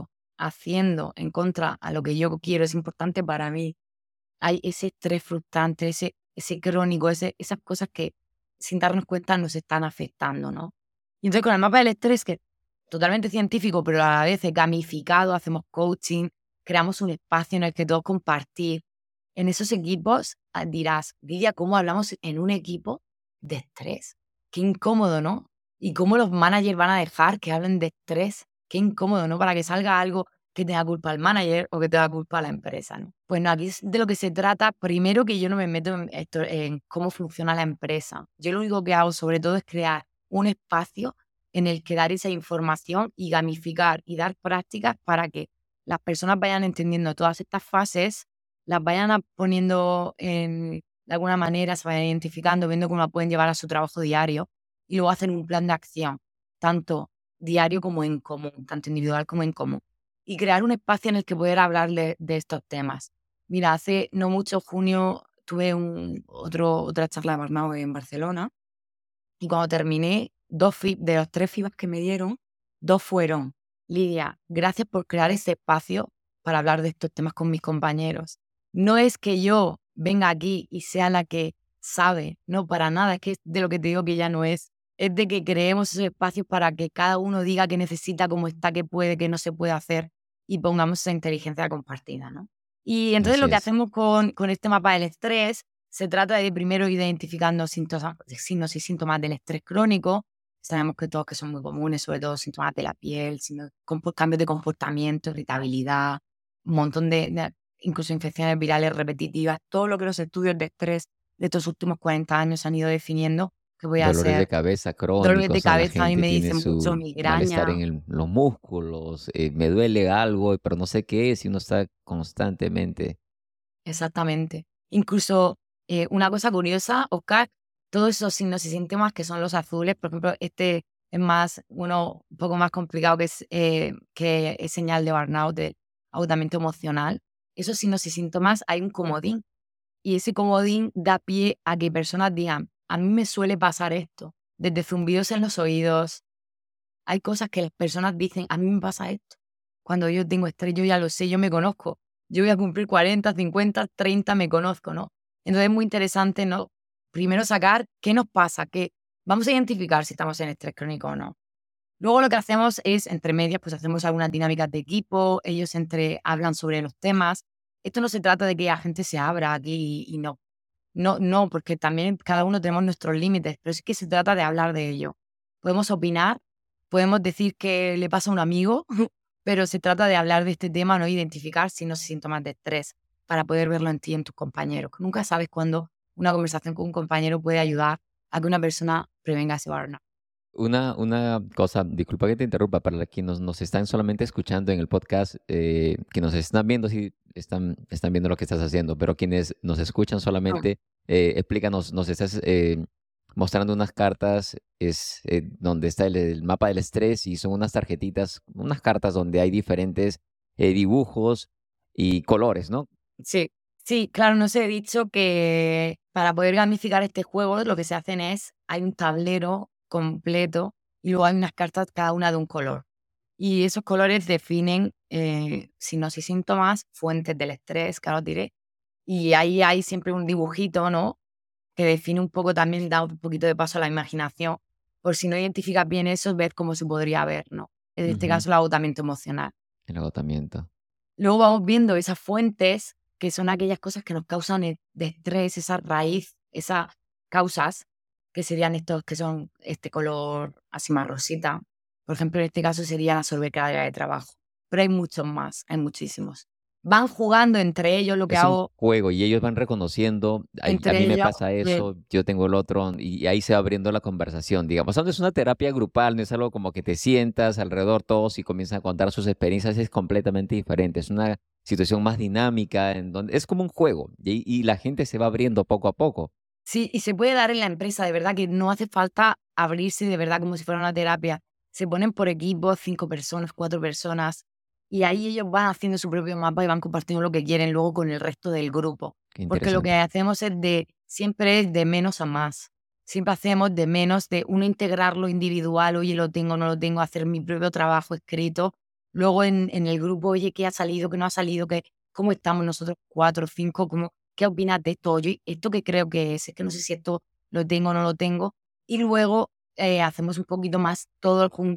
haciendo en contra a lo que yo quiero, es importante para mí, hay ese estrés frustrante, ese crónico, esas cosas que sin darnos cuenta nos están afectando, ¿no? Y entonces con el mapa del estrés, que totalmente científico, pero a la vez es gamificado, hacemos coaching, creamos un espacio en el que todos compartir. En esos equipos dirás, Lidia, ¿cómo hablamos en un equipo de estrés? Qué incómodo, ¿no? Y cómo los managers van a dejar que hablen de estrés. Qué incómodo, ¿no? Para que salga algo que tenga culpa al manager o que tenga culpa a la empresa, ¿no? Pues no, aquí es de lo que se trata. Primero, que yo no me meto en cómo funciona la empresa. Yo lo único que hago sobre todo es crear un espacio en el que dar esa información y gamificar y dar prácticas para que las personas vayan entendiendo todas estas fases, las vayan poniendo de alguna manera, se vayan identificando, viendo cómo la pueden llevar a su trabajo diario y luego hacen un plan de acción, tanto diario como en común, tanto individual como en común. Y crear un espacio en el que poder hablar de estos temas. Mira, hace no mucho, junio, tuve otra charla de burnout en Barcelona y cuando terminé, de los 3 feedbacks que me dieron, 2 fueron: Lidia, gracias por crear ese espacio para hablar de estos temas con mis compañeros. No es que yo venga aquí y sea la que sabe, no, para nada, es que es de lo que te digo que ya no es. Es de que creemos esos espacios para que cada uno diga qué necesita, cómo está, qué puede, qué no se puede hacer y pongamos esa inteligencia compartida, ¿no? Y entonces Así lo que es. hacemos con este mapa del estrés se trata de primero identificando signos y síntomas del estrés crónico. Sabemos que todos que son muy comunes, sobre todo síntomas de la piel, cambios de comportamiento, irritabilidad, un montón incluso infecciones virales repetitivas, todo lo que los estudios de estrés de estos últimos 40 años han ido definiendo que voy a Dolores de ser cabeza dolores de crónicos, la cabeza, a mí gente me tiene dicen mucho su malestar migraña. en los músculos, me duele algo, pero no sé qué es y uno está constantemente. Exactamente. Incluso, una cosa curiosa, Oscar, todos esos signos y síntomas que son los azules, por ejemplo, este es uno un poco más complicado, que es señal de burnout, de agotamiento emocional. Esos signos y síntomas hay un comodín, y ese comodín da pie a que personas digan: "A mí me suele pasar esto", desde zumbidos en los oídos. Hay cosas que las personas dicen: "A mí me pasa esto". Cuando yo tengo estrés, yo ya lo sé, yo me conozco. Yo voy a cumplir 40, 50, 30, me conozco, ¿no? Entonces es muy interesante, ¿no? Primero sacar qué nos pasa, que vamos a identificar si estamos en estrés crónico o no. Luego lo que hacemos es, entre medias, pues hacemos algunas dinámicas de equipo, ellos hablan sobre los temas. Esto no se trata de que la gente se abra aquí y no. No, no, porque también cada uno tenemos nuestros límites, pero sí que se trata de hablar de ello. Podemos opinar, podemos decir que le pasa a un amigo, pero se trata de hablar de este tema, no identificar signos y síntomas de estrés para poder verlo en ti y en tus compañeros. Nunca sabes cuándo una conversación con un compañero puede ayudar a que una persona prevenga ese burnout. Una cosa, disculpa que te interrumpa, para quienes nos están solamente escuchando en el podcast, que nos están viendo, sí, están viendo lo que estás haciendo, pero quienes nos escuchan Mm. solamente, explícanos, nos estás mostrando unas cartas, es donde está el mapa del estrés y son unas tarjetitas, unas cartas donde hay diferentes dibujos y colores, ¿no? Sí, sí, claro, no os he dicho que para poder gamificar este juego lo que se hacen es, hay un tablero completo y luego hay unas cartas cada una de un color. Y esos colores definen signos y síntomas, fuentes del estrés, que ahora os diré. Y ahí hay siempre un dibujito, ¿no? Que define un poco también, da un poquito de paso a la imaginación. Por si no identificas bien eso, ver cómo se podría ver, ¿no? En este Ujú. caso, el agotamiento emocional. El agotamiento. Luego vamos viendo esas fuentes, que son aquellas cosas que nos causan de estrés, esa raíz, esas causas, que serían estos que son este color así más rosita. Por ejemplo, en este caso sería la sobrecarga de trabajo. Pero hay muchos más, hay muchísimos. Van jugando entre ellos, lo que Es un hago juego y ellos van reconociendo, a entre mí me ellos. pasa eh, eso, yo tengo el otro, y ahí se va abriendo la conversación, digamos. No es una terapia grupal, no es algo como que te sientas alrededor todos y comienzan a contar sus experiencias, es completamente diferente. Es una situación más dinámica, en donde es como un juego y la gente se va abriendo poco a poco. Sí, y se puede dar en la empresa, de verdad que no hace falta abrirse de verdad como si fuera una terapia. Se ponen por equipos, 5 personas, 4 personas, y ahí ellos van haciendo su propio mapa y van compartiendo lo que quieren luego con el resto del grupo. Qué Porque lo que interesante. hacemos siempre es de menos a más. Siempre hacemos de menos, de uno integrar lo individual, oye, lo tengo, no lo tengo, hacer mi propio trabajo escrito. Luego en el grupo, oye, ¿qué ha salido, qué no ha salido, cómo estamos nosotros 4 o 5, ¿qué opinas de esto? Oye, ¿esto qué creo que es? Es que no sé si esto lo tengo o no lo tengo. Y luego hacemos un poquito más todo junto,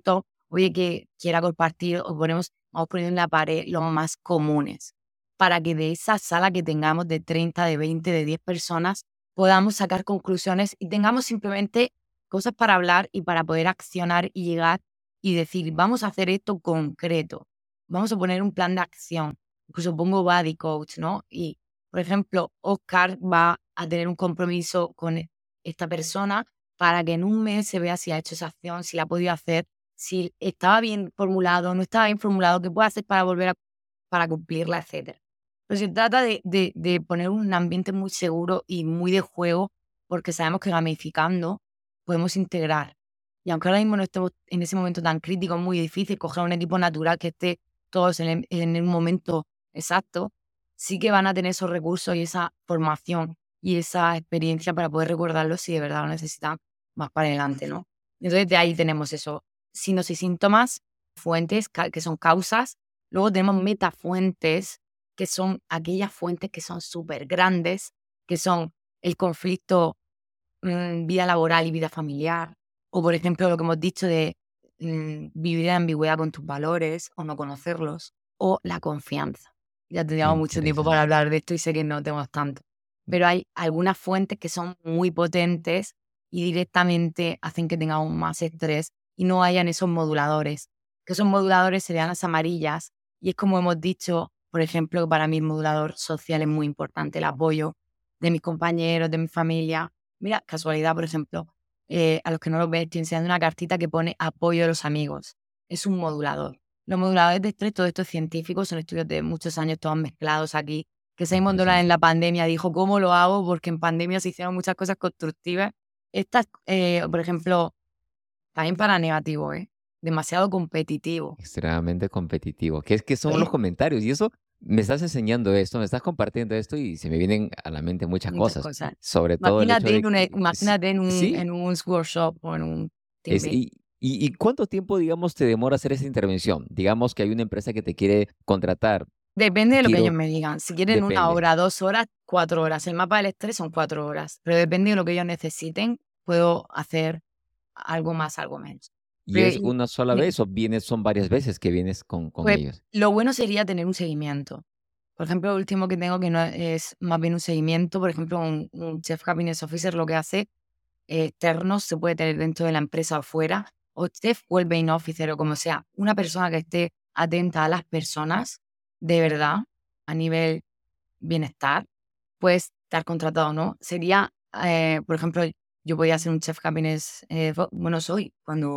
oye, que quiera compartir, vamos poniendo en la pared los más comunes, para que de esa sala que tengamos de 30, de 20, de 10 personas, podamos sacar conclusiones y tengamos simplemente cosas para hablar y para poder accionar y llegar y decir, vamos a hacer esto concreto, vamos a poner un plan de acción. Incluso pongo body coach, ¿no? Y, por ejemplo, Oscar va a tener un compromiso con esta persona para que en un mes se vea si ha hecho esa acción, si la ha podido hacer, si estaba bien formulado, no estaba bien formulado, qué puede hacer para volver para cumplirla, etcétera. Pero se trata de poner un ambiente muy seguro y muy de juego, porque sabemos que gamificando podemos integrar. Y aunque ahora mismo no estemos en ese momento tan crítico, es muy difícil coger un equipo natural que esté todos en el momento exacto, sí que van a tener esos recursos y esa formación y esa experiencia para poder recordarlo si de verdad lo necesitan más para adelante, ¿no? Entonces de ahí tenemos eso, signos y síntomas, fuentes que son causas, luego tenemos metafuentes, que son aquellas fuentes que son súper grandes, que son el conflicto vida laboral y vida familiar, o por ejemplo lo que hemos dicho de vivir en ambigüedad con tus valores o no conocerlos, o la confianza. Ya tendríamos mucho tiempo para Interesante. hablar de esto y sé que no tenemos tanto, pero hay algunas fuentes que son muy potentes y directamente hacen que tengamos más estrés y no hayan esos moduladores, que esos moduladores serían las amarillas y es como hemos dicho, por ejemplo, que para mí el modulador social es muy importante, el apoyo de mis compañeros, de mi familia. Mira, casualidad, por ejemplo, a los que no lo ven, estoy enseñando una cartita que pone apoyo de los amigos. Es un modulador. Los moduladores de estrés, todo esto es científico, son estudios de muchos años, todos mezclados aquí. Que Simon Dolan en Interesante. la pandemia dijo, ¿cómo lo hago? Porque en pandemia se hicieron muchas cosas constructivas. Estas, por ejemplo, también para negativo, ¿eh? Demasiado competitivo. Extremadamente competitivo. ¿Qué son los ¿Eh? comentarios? Y eso, me estás enseñando esto, me estás compartiendo esto y se me vienen a la mente muchas Muchas cosas. cosas. Sobre todo el hecho Imagínate de en, que imagínate sí, en un workshop o en un team es, meeting. y ¿cuánto tiempo, digamos, te demora hacer esa intervención? Digamos que hay una empresa que te quiere contratar. Depende de lo que ellos Quiero, me digan. Si quieren 1 depende. hora, 2 horas, 4 horas. El mapa del estrés son 4 horas, pero depende de lo que ellos necesiten, puedo hacer algo más, algo menos. ¿Y Pero es una sola y vez o vienes, son varias veces que vienes con pues, ellos? lo bueno sería tener un seguimiento. Por ejemplo, el último que tengo, que no es más bien un seguimiento, por ejemplo, un Chief Happiness Officer lo que hace, externos se puede tener dentro de la empresa o fuera, o Chief Wellbeing Officer o como sea, una persona que esté atenta a las personas, de verdad, a nivel bienestar, puedes estar contratado o no. Sería, por ejemplo, yo podía ser un chef happiness, bueno, soy,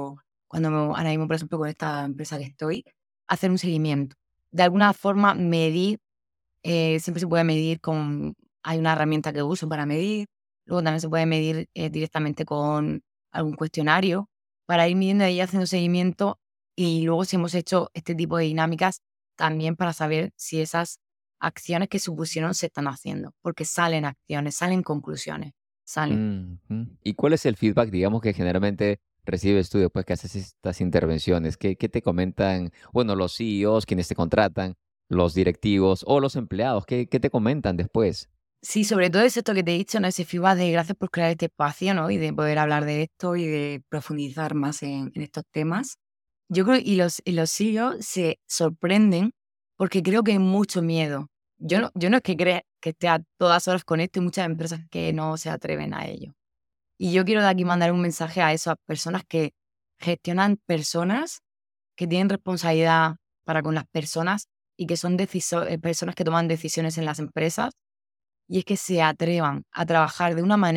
ahora mismo, por ejemplo, con esta empresa que estoy, hacer un seguimiento. De alguna forma, medir, siempre se puede medir hay una herramienta que uso para medir, luego también se puede medir directamente con algún cuestionario, para ir midiendo ahí, haciendo seguimiento, y luego si hemos hecho este tipo de dinámicas, también para saber si esas acciones que supusieron se están haciendo, porque salen acciones, salen conclusiones, salen. Ujú. ¿Y cuál es el feedback, digamos, que generalmente recibes tú después que haces estas intervenciones? ¿Qué te comentan, bueno, los CEOs, quienes te contratan, los directivos o los empleados? ¿Qué te comentan después? Sí, sobre todo es esto que te he dicho, ¿no? Ese feedback de gracias por crear este espacio, ¿no? Y de poder hablar de esto y de profundizar más en estos temas. Yo creo, y los CEO se sorprenden porque creo que hay mucho miedo. Yo no es que crea que esté a todas horas con esto, y muchas empresas que no se atreven a ello. Y yo quiero de aquí mandar un mensaje a esas personas que gestionan personas, que tienen responsabilidad para con las personas y que son personas que toman decisiones en las empresas, y es que se atrevan a trabajar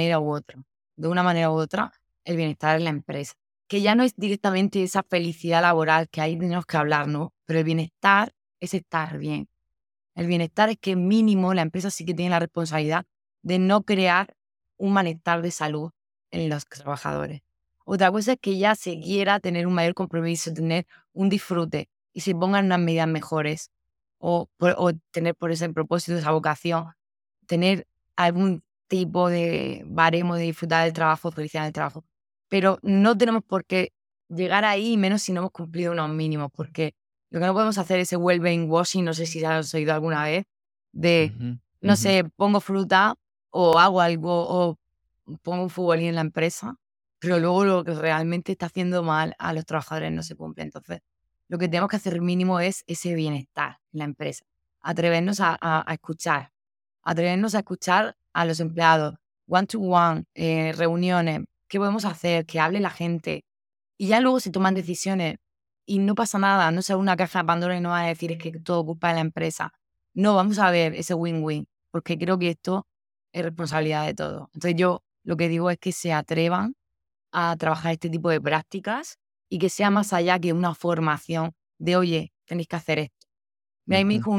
de una manera u otra, el bienestar en la empresa. Que ya no es directamente esa felicidad laboral, que ahí tenemos que hablar, ¿no? Pero el bienestar es estar bien. El bienestar es que mínimo la empresa sí que tiene la responsabilidad de no crear un malestar de salud en los trabajadores. Otra cosa es que ya se quiera tener un mayor compromiso, tener un disfrute y se pongan unas medidas mejores, o tener por ese propósito, esa vocación, tener algún tipo de baremo de disfrutar del trabajo, felicidad del trabajo. Pero no tenemos por qué llegar ahí, menos si no hemos cumplido unos mínimos, porque lo que no podemos hacer es ese well-being washing, no sé si ya lo has oído alguna vez, de, Ujú, no ujú. sé, pongo fruta o hago algo o pongo un futbolín en la empresa pero luego lo que realmente está haciendo mal a los trabajadores no se cumple. Entonces, lo que tenemos que hacer mínimo es ese bienestar en la empresa. Atrevernos a escuchar. Atrevernos a escuchar a los empleados. One to one, reuniones. ¿Qué podemos hacer? Que hable la gente. Y ya luego se toman decisiones y no pasa nada. No sea una caja de Pandora y no va a decir es que todo culpa de la empresa. No, vamos a ver ese win-win, porque creo que esto es responsabilidad de todos. Entonces yo lo que digo es que se atrevan a trabajar este tipo de prácticas y que sea más allá que una formación de, oye, tenéis que hacer esto. Mira, ahí me Ujú. dijo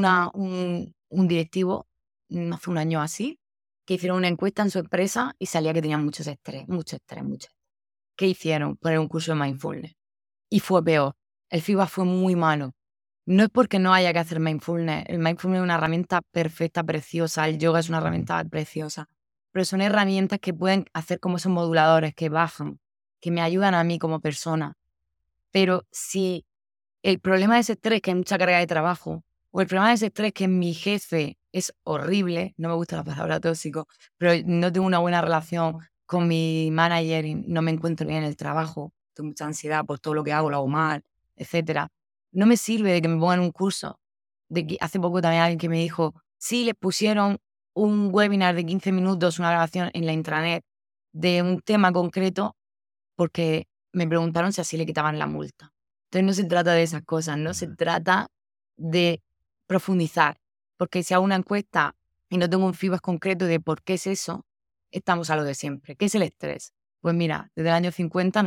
un directivo, hace un año así, que hicieron una encuesta en su empresa y salía que tenían mucho estrés, mucho estrés, mucho estrés. ¿Qué hicieron? Poner un curso de mindfulness. Y fue peor. El feedback fue muy malo. No es porque no haya que hacer mindfulness. El mindfulness es una herramienta perfecta, preciosa. El yoga es una herramienta preciosa. Pero son herramientas que pueden hacer como esos moduladores que bajan, que me ayudan a mí como persona. Pero si el problema de ese estrés, que hay mucha carga de trabajo, o el problema de ese estrés, que mi jefe es horrible, no me gusta la palabra tóxico, pero no tengo una buena relación con mi manager y no me encuentro bien en el trabajo, tengo mucha ansiedad por todo lo que hago, lo hago mal, etcétera. No me sirve de que me pongan un curso. De que hace poco también alguien que me dijo, sí, les pusieron un webinar de 15 minutos, una grabación en la intranet de un tema concreto, porque me preguntaron si así le quitaban la multa. Entonces no se trata de esas cosas, no se Ajá. trata de profundizar, porque si hago una encuesta y no tengo un feedback concreto de por qué es eso, estamos a lo de siempre. ¿Qué es el estrés? Pues mira, desde el año 50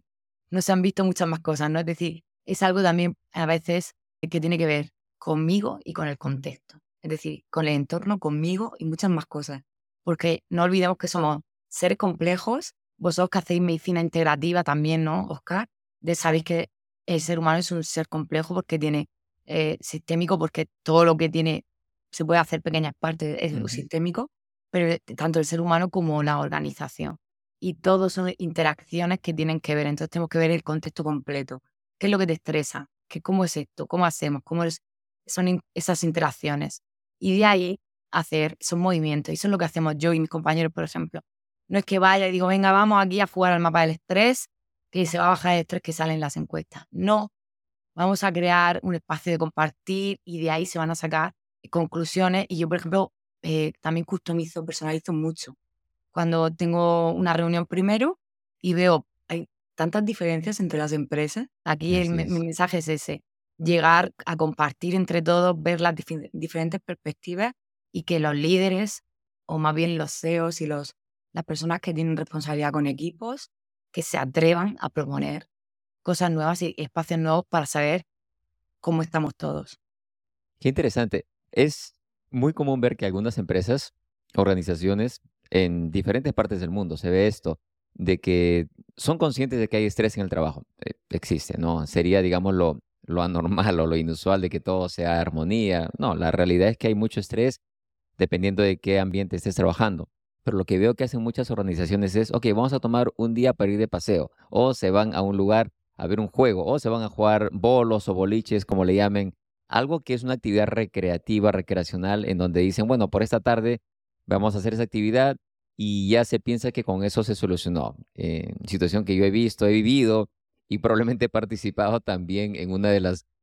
no se han visto muchas más cosas, ¿no? Es decir, es algo también a veces que tiene que ver conmigo y con el contexto. Es decir, con el entorno, conmigo y muchas más cosas. Porque no olvidemos que somos seres complejos. Vosotros que hacéis medicina integrativa también, ¿no, Oscar? Sabéis que el ser humano es un ser complejo porque tiene sistémico, porque todo lo que tiene se puede hacer pequeñas partes, es lo Ujú. sistémico, pero tanto el ser humano como la organización. Y todo son interacciones que tienen que ver. Entonces tenemos que ver el contexto completo. ¿Qué es lo que te estresa? ¿Cómo es esto? ¿Cómo hacemos? Son esas interacciones? Y de ahí hacer esos movimientos. Y eso es lo que hacemos yo y mis compañeros, por ejemplo. No es que vaya y digo, venga, vamos aquí a jugar al mapa del estrés, que se va a bajar el estrés que sale en las encuestas. No, vamos a crear un espacio de compartir y de ahí se van a sacar conclusiones. Y yo, por ejemplo, también customizo, personalizo mucho. Cuando tengo una reunión primero y veo, hay tantas diferencias entre las empresas. Aquí Así mi es. mensaje es ese, llegar a compartir entre todos, ver las diferentes perspectivas y que los líderes, o más bien los CEOs y las personas que tienen responsabilidad con equipos, que se atrevan a proponer cosas nuevas y espacios nuevos para saber cómo estamos todos. Qué interesante. Es muy común ver que algunas empresas, organizaciones en diferentes partes del mundo se ve esto, de que son conscientes de que hay estrés en el trabajo. Existe, ¿no? Sería, digamos, lo anormal o lo inusual de que todo sea armonía. No, la realidad es que hay mucho estrés dependiendo de qué ambiente estés trabajando. Pero lo que veo que hacen muchas organizaciones es, ok, vamos a tomar un día para ir de paseo, o se van a un lugar a ver un juego, o se van a jugar bolos o boliches, como le llamen, algo que es una actividad recreativa, recreacional, en donde dicen, bueno, por esta tarde vamos a hacer esa actividad y ya se piensa que con eso se solucionó. Situación que yo he visto, he vivido y probablemente he participado también en una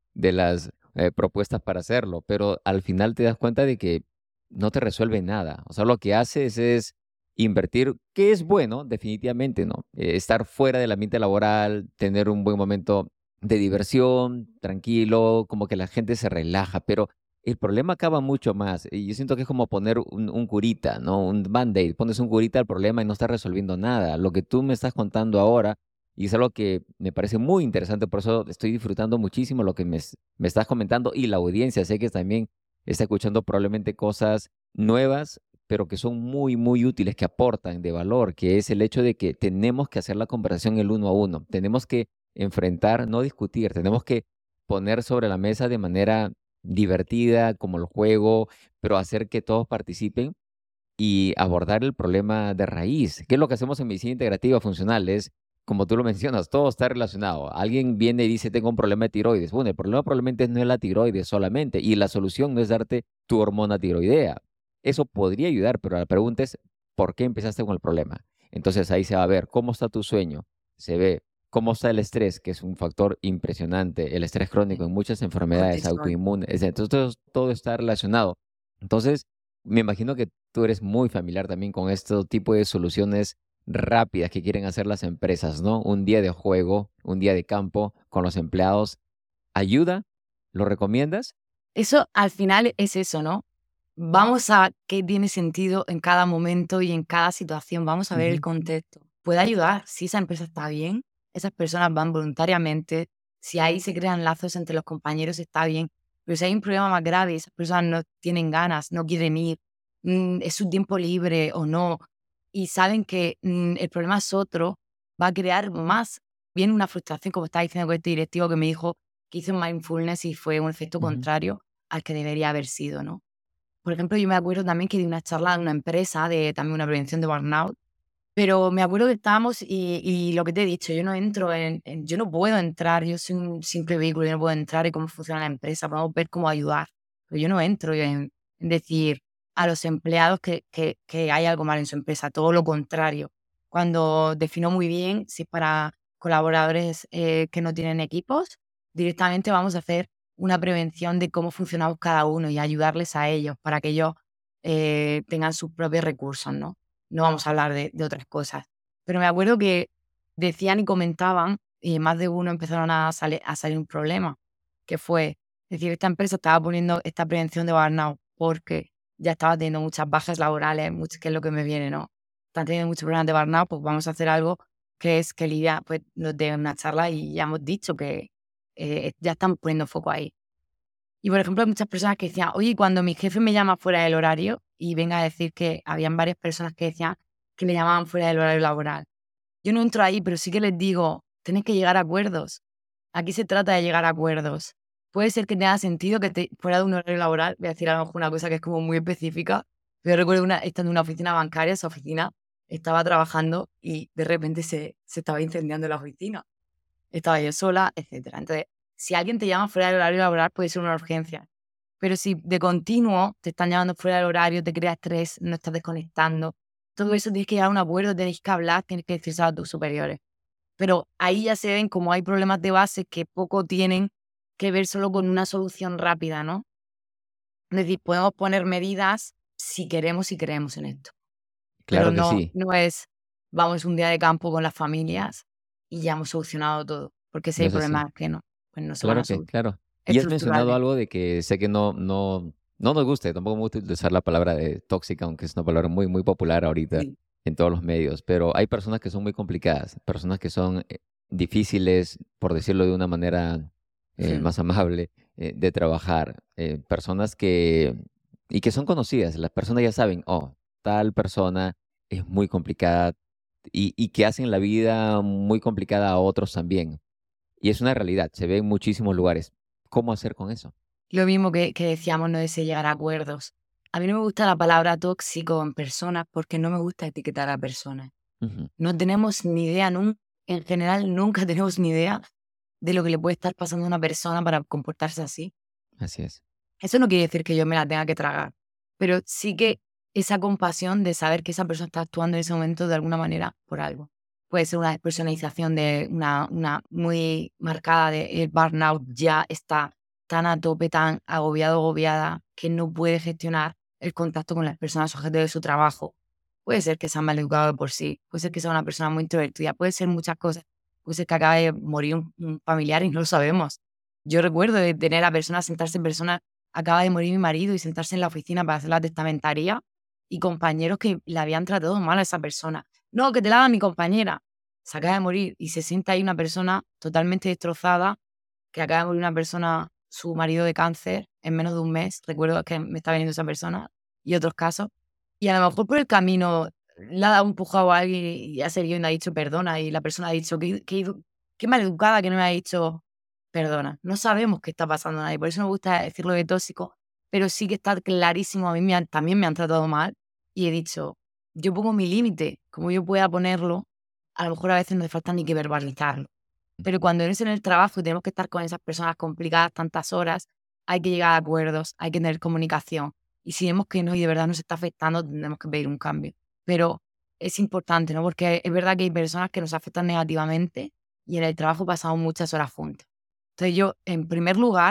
de las propuestas para hacerlo, pero al final te das cuenta de que no te resuelve nada. O sea, lo que haces es invertir, que es bueno, definitivamente, ¿no? Estar fuera del ambiente laboral, tener un buen momento de diversión, tranquilo, como que la gente se relaja, pero el problema acaba mucho más. Y yo siento que es como poner un curita, ¿no? Un band-aid. Pones un curita al problema y no estás resolviendo nada. Lo que tú me estás contando ahora, y es algo que me parece muy interesante, por eso estoy disfrutando muchísimo lo que me estás comentando y la audiencia, sé que también está escuchando probablemente cosas nuevas, pero que son muy, muy útiles, que aportan de valor, que es el hecho de que tenemos que hacer la conversación el uno a uno, tenemos que enfrentar, no discutir, tenemos que poner sobre la mesa de manera divertida, como el juego, pero hacer que todos participen y abordar el problema de raíz. ¿Qué es lo que hacemos en medicina integrativa funcional? Es, como tú lo mencionas, todo está relacionado. Alguien viene y dice, tengo un problema de tiroides. Bueno, el problema probablemente no es la tiroides solamente y la solución no es darte tu hormona tiroidea. Eso podría ayudar, pero la pregunta es, ¿por qué empezaste con el problema? Entonces ahí se va a ver cómo está tu sueño, se ve cómo está el estrés, que es un factor impresionante, el estrés crónico en muchas enfermedades Cortisol. autoinmunes, entonces todo está relacionado. Entonces, me imagino que tú eres muy familiar también con este tipo de soluciones rápidas que quieren hacer las empresas, ¿no? Un día de juego, un día de campo con los empleados. ¿Ayuda? ¿Lo recomiendas? Eso al final es eso, ¿no? Vamos a qué tiene sentido en cada momento y en cada situación. Vamos a ver el Ujú, contexto. Puede ayudar si esa empresa está bien, esas personas van voluntariamente, si ahí se crean lazos entre los compañeros está bien, pero si hay un problema más grave y esas personas no tienen ganas, no quieren ir, es su tiempo libre o no, y saben que el problema es otro, va a crear más bien una frustración, como está diciendo con este directivo que me dijo que hizo mindfulness y fue un efecto ujú. contrario al que debería haber sido, ¿no? Por ejemplo, yo me acuerdo también que di una charla en una empresa de también una prevención de burnout, pero me acuerdo que estábamos y lo que te he dicho, yo no entro yo no puedo entrar, yo soy un simple vehículo, yo no puedo entrar en cómo funciona la empresa, podemos ver cómo ayudar, pero yo no entro en decir a los empleados que hay algo mal en su empresa, todo lo contrario. Cuando defino muy bien si es para colaboradores que no tienen equipos, directamente vamos a hacer una prevención de cómo funcionamos cada uno y ayudarles a ellos para que ellos tengan sus propios recursos, ¿no? No vamos a hablar de otras cosas. Pero me acuerdo que decían y comentaban, y más de uno empezaron a salir un problema, que fue, decir, esta empresa estaba poniendo esta prevención de burnout porque ya estaba teniendo muchas bajas laborales, que es lo que me viene, ¿no? Están teniendo muchos problemas de burnout, pues vamos a hacer algo que es que Lidia pues, nos dé una charla y ya hemos dicho que ya estamos poniendo foco ahí. Y, por ejemplo, hay muchas personas que decían: "Oye, cuando mi jefe me llama fuera del horario", y venga a decir que habían varias personas que decían que le llamaban fuera del horario laboral. Yo no entro ahí, pero sí que les digo: "Tenéis que llegar a acuerdos. Aquí se trata de llegar a acuerdos". Puede ser que tenga sentido que te fuera de un horario laboral, voy a decir a lo mejor una cosa que es como muy específica, pero recuerdo estando en una oficina bancaria, esa oficina estaba trabajando y de repente se estaba incendiando la oficina. Estaba yo sola, etcétera. Entonces, si alguien te llama fuera del horario laboral, puede ser una urgencia. Pero si de continuo te están llamando fuera del horario, te crea estrés, no estás desconectando, todo eso tienes que llegar a un acuerdo, tienes que hablar, tienes que decirse a tus superiores. Pero ahí ya se ven como hay problemas de base que poco tienen que ver solo con una solución rápida, ¿no? Es decir, podemos poner medidas si queremos y creemos en esto. Pero Claro que sí. no es vamos un día de campo con las familias y ya hemos solucionado todo, porque si No hay es así. problemas que no, pues no se van Claro a que, solucionar claro. Y has mencionado estructurales. algo de que sé que no nos gusta, y tampoco me gusta utilizar la palabra de tóxica, aunque es una palabra muy, muy popular ahorita Sí, en todos los medios, pero hay personas que son muy complicadas, personas que son difíciles, por decirlo de una manera más amable, de trabajar, personas y que son conocidas, las personas ya saben, oh, tal persona es muy complicada y que hacen la vida muy complicada a otros también. Y es una realidad, se ve en muchísimos lugares. ¿Cómo hacer con eso? lo mismo que decíamos, no ese llegar a acuerdos. A mí no me gusta la palabra tóxico en personas porque no me gusta etiquetar a personas. Ujú, No tenemos ni idea, en general nunca tenemos ni idea de lo que le puede estar pasando a una persona para comportarse así. así es. Eso no quiere decir que yo me la tenga que tragar, pero sí que esa compasión de saber que esa persona está actuando en ese momento de alguna manera por algo. Puede ser una despersonalización de una muy marcada de el burnout ya está tan a tope, tan agobiado, agobiada, que no puede gestionar el contacto con las personas objeto de su trabajo. Puede ser que sea maleducado de por sí, puede ser que sea una persona muy introvertida, puede ser muchas cosas, puede ser que acabe de morir un familiar y no lo sabemos. Yo recuerdo de tener a personas, sentarse en personas. Acaba de morir mi marido y sentarse en la oficina para hacer la testamentaria y compañeros que le habían tratado mal a esa persona. No, que te la haga mi compañera. Se acaba de morir y se sienta ahí una persona totalmente destrozada, que acaba de morir una persona, su marido de cáncer, en menos de un mes. Recuerdo que me está viniendo esa persona y otros casos. Y a lo mejor por el camino le ha dado un empujado a alguien y ha seguido y no ha dicho perdona. Y la persona ha dicho, qué maleducada que no me ha dicho perdona. No sabemos qué está pasando a nadie, por eso me gusta decirlo de tóxico, pero sí que está clarísimo, a mí también me han tratado mal y he dicho, yo pongo mi límite, como yo pueda ponerlo, a lo mejor a veces no hace falta ni que verbalizarlo. Pero cuando eres en el trabajo y tenemos que estar con esas personas complicadas tantas horas, hay que llegar a acuerdos, hay que tener comunicación. Y si vemos que no y de verdad nos está afectando, tendremos que pedir un cambio. Pero es importante, ¿no? Porque es verdad que hay personas que nos afectan negativamente y en el trabajo pasamos muchas horas juntas. Entonces yo, en primer lugar,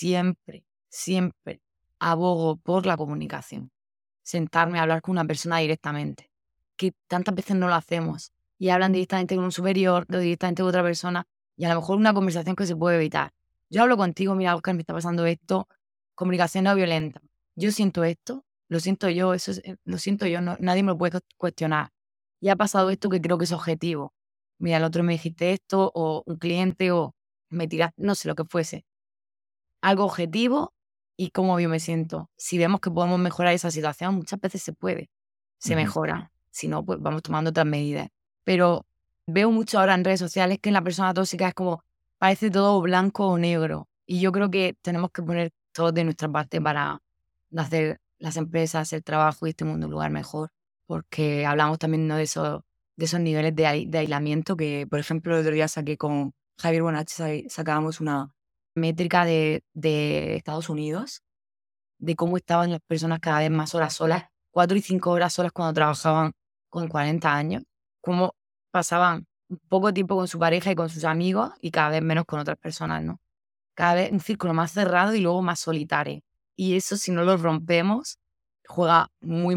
siempre abogo por la comunicación. Sentarme a hablar con una persona directamente, que tantas veces no lo hacemos. Y hablan directamente con un superior o directamente con otra persona y a lo mejor una conversación que se puede evitar. Yo hablo contigo, mira, Oscar, me está pasando esto, comunicación no violenta. Yo siento esto, lo siento yo, lo siento yo, nadie me lo puede cuestionar. Y ha pasado esto que creo que es objetivo. Mira, el otro me dijiste esto, o un cliente, o me tiraste, no sé lo que fuese. Algo objetivo y cómo yo me siento. Si vemos que podemos mejorar esa situación, muchas veces se puede, se Ujú. mejora. Si no, pues vamos tomando otras medidas. Pero veo mucho ahora en redes sociales que la persona tóxica es como, parece todo blanco o negro. Y yo creo que tenemos que poner todo de nuestra parte para hacer las empresas, el trabajo y este mundo un lugar mejor. Porque hablamos también, ¿no?, de esos niveles de aislamiento que, por ejemplo, el otro día saqué con Javier Bonach, sacábamos una métrica de Estados Unidos, de cómo estaban las personas cada vez más horas solas, 4 y 5 horas solas cuando trabajaban con 40 años, cómo pasaban poco tiempo con su pareja y con sus amigos y cada vez menos con otras personas, ¿no? Cada vez un círculo más cerrado y luego más solitario. Y eso, si no lo rompemos, juega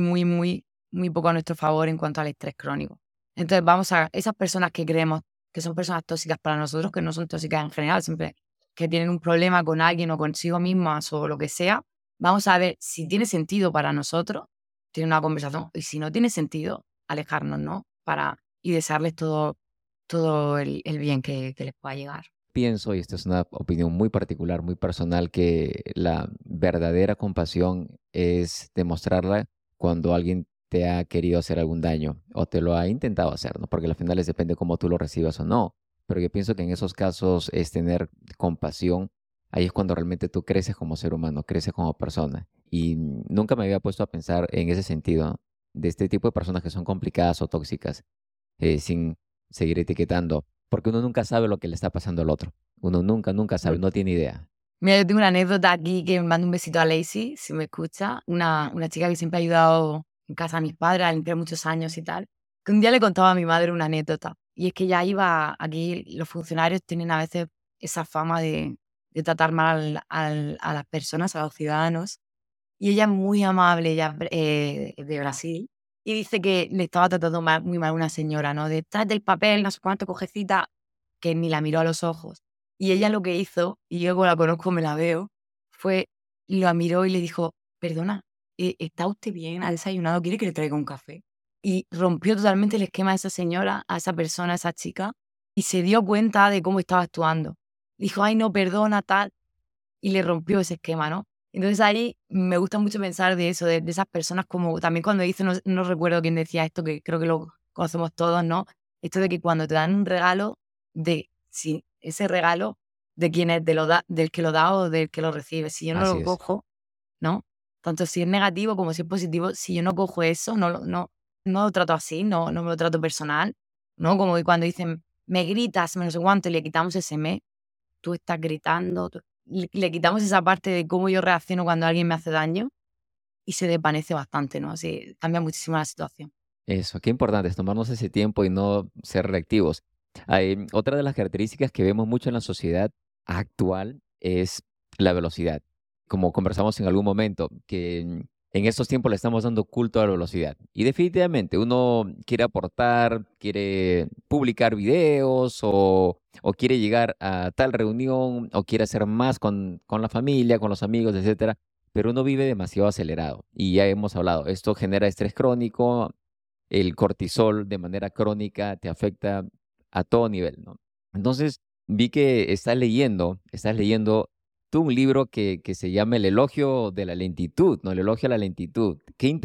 muy poco a nuestro favor en cuanto al estrés crónico. Entonces, vamos a esas personas que creemos que son personas tóxicas para nosotros, que no son tóxicas en general, siempre que tienen un problema con alguien o consigo mismas o lo que sea, vamos a ver si tiene sentido para nosotros tener una conversación y si no tiene sentido, alejarnos, ¿no? Y desearles todo el bien que les pueda llegar. Pienso, y esta es una opinión muy particular, muy personal, que la verdadera compasión es demostrarla cuando alguien te ha querido hacer algún daño o te lo ha intentado hacer, ¿no? Porque al final depende cómo tú lo recibas o no. Pero yo pienso que en esos casos es tener compasión. Ahí es cuando realmente tú creces como ser humano, creces como persona. Y nunca me había puesto a pensar en ese sentido, ¿no? De este tipo de personas que son complicadas o tóxicas, sin seguir etiquetando, porque uno nunca sabe lo que le está pasando al otro. Uno nunca sabe, no tiene idea. Mira, yo tengo una anécdota aquí que me mando un besito a Lacey, si me escucha, una chica que siempre ha ayudado en casa a mis padres a limpiar muchos años y tal, que un día le contaba a mi madre una anécdota. Y es que ya iba aquí, los funcionarios tienen a veces esa fama de tratar mal a las personas, a los ciudadanos. Y ella es muy amable, ella es de Brasil, y dice que le estaba tratando muy mal una señora, ¿no? De tráete el papel, no sé cuánto, cojecita, que ni la miró a los ojos. Y ella lo que hizo, y yo como la conozco, me la veo, fue, la miró y le dijo, perdona, ¿está usted bien? ¿Ha desayunado? ¿Quiere que le traiga un café? Y rompió totalmente el esquema de esa señora, a esa persona, a esa chica, y se dio cuenta de cómo estaba actuando. Dijo, ay, no, perdona, tal, y le rompió ese esquema, ¿no? Entonces ahí me gusta mucho pensar de eso, de esas personas como también cuando dice, no recuerdo quién decía esto, que creo que lo conocemos todos, ¿no? Esto de que cuando te dan un regalo, de si ese regalo de quién es, del que lo da o del que lo recibe. Si yo no Así lo es. cojo, ¿no? Tanto si es negativo como si es positivo, si yo no cojo eso, no lo trato así, no me lo trato personal, ¿no? Como que cuando dicen, me gritas, me no sé cuánto, y le quitamos ese me, tú estás gritando, le quitamos esa parte de cómo yo reacciono cuando alguien me hace daño y se desvanece bastante, ¿no? Así cambia muchísimo la situación. Eso, qué importante es tomarnos ese tiempo y no ser reactivos. Otra de las características que vemos mucho en la sociedad actual es la velocidad. Como conversamos en algún momento, que en estos tiempos le estamos dando culto a la velocidad. Y definitivamente uno quiere aportar, quiere publicar videos o quiere llegar a tal reunión o quiere hacer más con la familia, con los amigos, etcétera. Pero uno vive demasiado acelerado. Y ya hemos hablado, esto genera estrés crónico, el cortisol de manera crónica te afecta a todo nivel, ¿no? Entonces, vi que estás leyendo tú un libro que se llama El elogio de la lentitud, ¿no? El elogio a la lentitud.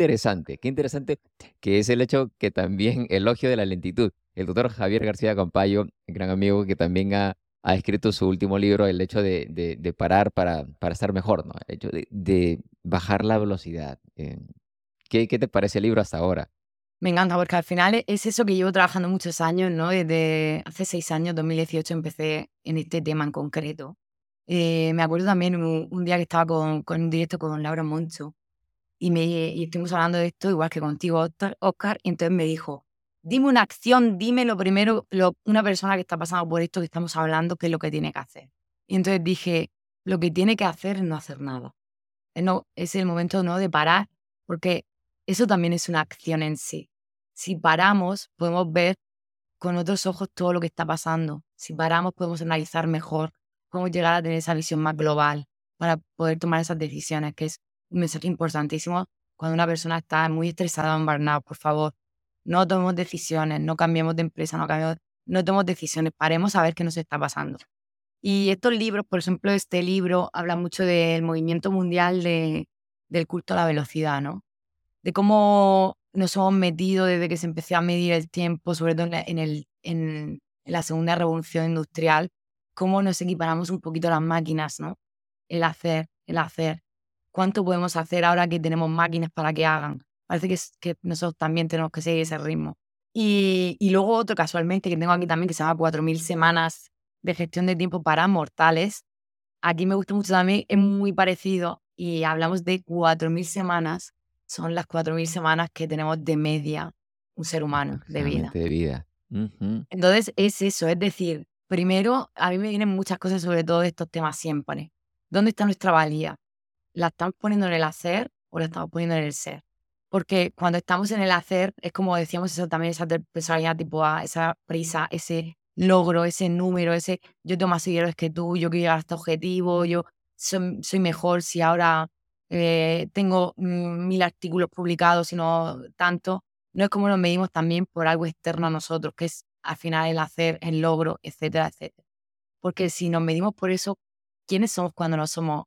Qué interesante que es el hecho que también elogio de la lentitud. El doctor Javier García Campayo, gran amigo que también ha escrito su último libro, el hecho de parar para estar mejor, ¿no? El hecho de bajar la velocidad. ¿Qué te parece el libro hasta ahora? Me encanta porque al final es eso que llevo trabajando muchos años, ¿no? Desde hace 6 años, 2018, empecé en este tema en concreto. Me acuerdo también un día que estaba con un directo con Laura Moncho y estuvimos hablando de esto, igual que contigo, Oscar, y entonces me dijo, dime una acción, dime lo primero, una persona que está pasando por esto que estamos hablando, qué es lo que tiene que hacer. Y entonces dije, lo que tiene que hacer es no hacer nada. No, es el momento, ¿no?, de parar, porque eso también es una acción en sí. Si paramos, podemos ver con otros ojos todo lo que está pasando. Si paramos, podemos analizar mejor, podemos llegar a tener esa visión más global para poder tomar esas decisiones, que es un mensaje importantísimo cuando una persona está muy estresada o en burnout. Por favor, no tomemos decisiones, no cambiemos de empresa, no tomemos decisiones, paremos a ver qué nos está pasando. Y estos libros, por ejemplo, este libro habla mucho del movimiento mundial del culto a la velocidad, ¿no? De cómo nos hemos metido desde que se empezó a medir el tiempo, sobre todo en la segunda revolución industrial, cómo nos equiparamos un poquito a las máquinas, ¿no? El hacer. ¿Cuánto podemos hacer ahora que tenemos máquinas para que hagan? Parece que nosotros también tenemos que seguir ese ritmo. Y luego otro casualmente que tengo aquí también que se llama 4000 semanas de gestión de tiempo para mortales. Aquí me gusta mucho también, es muy parecido y hablamos de 4000 semanas. Son las 4000 semanas que tenemos de media un ser humano de vida. Aproximadamente de vida. Ujú. Entonces es eso, es decir, primero a mí me vienen muchas cosas sobre todo estos temas siempre. ¿Dónde está nuestra valía? ¿La estamos poniendo en el hacer o la estamos poniendo en el ser? Porque cuando estamos en el hacer, es como decíamos eso también, esa personalidad tipo A, esa prisa, ese logro, ese número, ese yo tengo más seguidores que tú, yo quiero llegar a este objetivo, yo soy mejor si ahora tengo 1000 artículos publicados y no tanto. No es como nos medimos también por algo externo a nosotros, que es al final el hacer, el logro, etcétera, etcétera. Porque si nos medimos por eso, ¿quiénes somos cuando no somos,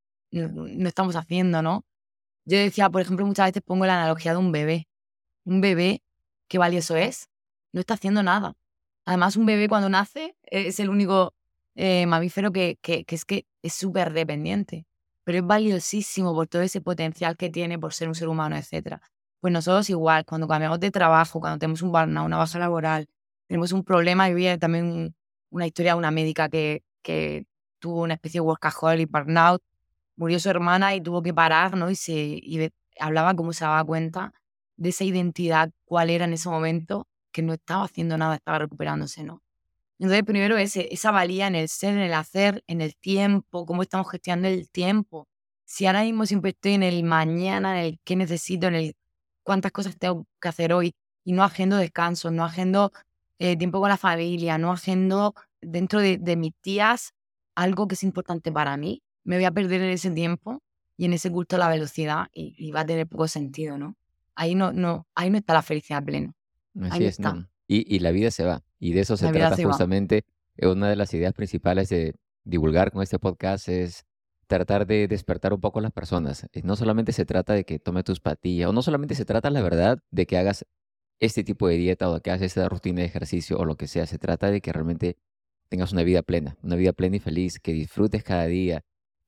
no estamos haciendo, no? Yo decía, por ejemplo, muchas veces pongo la analogía de un bebé. Un bebé, qué valioso es, no está haciendo nada. Además, un bebé cuando nace es el único mamífero que es súper dependiente, pero es valiosísimo por todo ese potencial que tiene por ser un ser humano, etcétera. Pues nosotros igual, cuando cambiamos de trabajo, cuando tenemos un burnout, una baja laboral, tenemos un problema, y vi también una historia de una médica que tuvo una especie de workaholic, burnout, murió su hermana y tuvo que parar, ¿no? Hablaba cómo se daba cuenta de esa identidad, cuál era en ese momento, que no estaba haciendo nada, estaba recuperándose, ¿no? Entonces, primero esa valía en el ser, en el hacer, en el tiempo, cómo estamos gestionando el tiempo. Si ahora mismo siempre estoy en el mañana, en el qué necesito, en el cuántas cosas tengo que hacer hoy, y no agendo descanso, no agendo tiempo con la familia, no agendo dentro de mis días algo que es importante para mí, me voy a perder en ese tiempo y en ese culto a la velocidad y va a tener poco sentido, ¿no? Ahí no está la felicidad plena, ahí Así no es, está, ¿no? Y la vida se va. Y de eso se la vida trata se va. justamente. Una de las ideas principales de divulgar con este podcast es tratar de despertar un poco a las personas. No solamente se trata de que tome tus pastillas, o no solamente se trata, la verdad, de que hagas este tipo de dieta o que hagas esta rutina de ejercicio o lo que sea. Se trata de que realmente tengas una vida plena y feliz, que disfrutes cada día,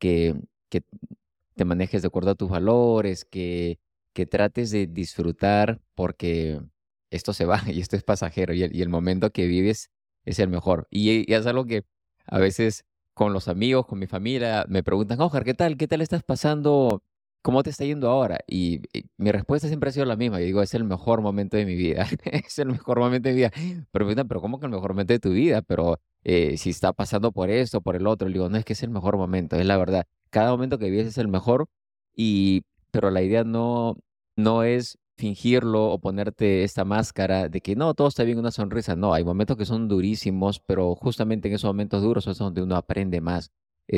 que te manejes de acuerdo a tus valores, que trates de disfrutar porque esto se va y esto es pasajero y el momento que vives es el mejor. Y es algo que a veces con los amigos, con mi familia, me preguntan, Oscar, ¿qué tal? ¿Qué tal estás pasando? ¿Cómo te está yendo ahora? Y mi respuesta siempre ha sido la misma. Yo digo, es el mejor momento de mi vida. Es el mejor momento de mi vida. Pero me preguntan, ¿pero cómo que el mejor momento de tu vida? Pero si está pasando por esto, por el otro. Le digo, no, es que es el mejor momento, es la verdad. Cada momento que vives es el mejor, y, pero la idea no es fingirlo o ponerte esta máscara de que no, todo está bien, una sonrisa. No, hay momentos que son durísimos, pero justamente en esos momentos duros es donde uno aprende más.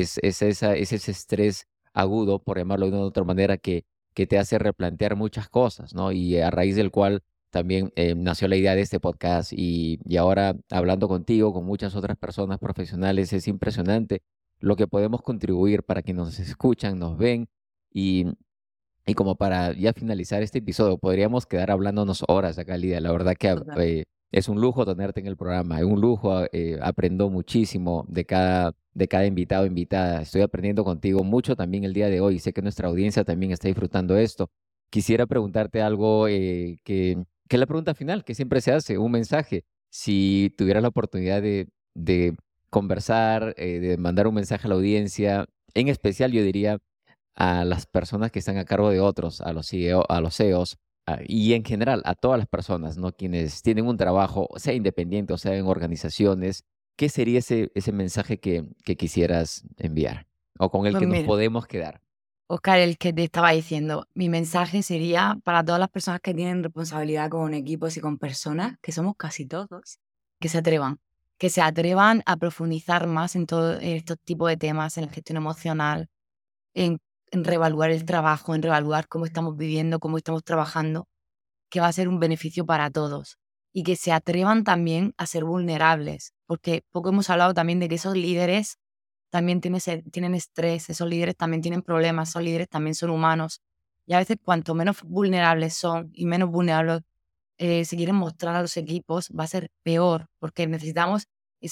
Es ese estrés agudo, por llamarlo de una u otra manera, que te hace replantear muchas cosas, ¿no? Y a raíz del cual también nació la idea de este podcast y ahora hablando contigo, con muchas otras personas profesionales, es impresionante lo que podemos contribuir para que nos escuchan, nos ven y y como para ya finalizar este episodio, podríamos quedar hablándonos horas acá, Lidia. La verdad que Total. es un lujo tenerte en el programa, es un lujo, aprendo muchísimo de cada invitado o invitada. Estoy aprendiendo contigo mucho también el día de hoy. Sé que nuestra audiencia también está disfrutando esto. Quisiera preguntarte algo que es la pregunta final, que siempre se hace, un mensaje. Si tuvieras la oportunidad de conversar, de mandar un mensaje a la audiencia, en especial yo diría a las personas que están a cargo de otros, a los CEO, a los CEOs, y en general a todas las personas, ¿no? Quienes tienen un trabajo, sea independiente o sea en organizaciones, ¿qué sería ese mensaje que quisieras enviar o con el Pues que nos mira, podemos quedar? Oscar, el que te estaba diciendo, mi mensaje sería para todas las personas que tienen responsabilidad con equipos y con personas, que somos casi todos, que se atrevan, que se atrevan a profundizar más en todos estos tipos de temas, en la gestión emocional, en, en reevaluar el trabajo, en reevaluar cómo estamos viviendo, cómo estamos trabajando, que va a ser un beneficio para todos. Y que se atrevan también a ser vulnerables, porque poco hemos hablado también de que esos líderes también tienen estrés, esos líderes también tienen problemas, esos líderes también son humanos. Y a veces cuanto menos vulnerables son y menos vulnerables se quieren mostrar a los equipos, va a ser peor, porque necesitamos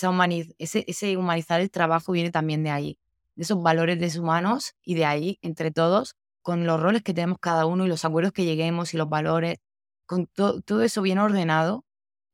ese humanizar el trabajo viene también de ahí, de esos valores deshumanos y de ahí, entre todos, con los roles que tenemos cada uno y los acuerdos que lleguemos y los valores, con todo eso bien ordenado,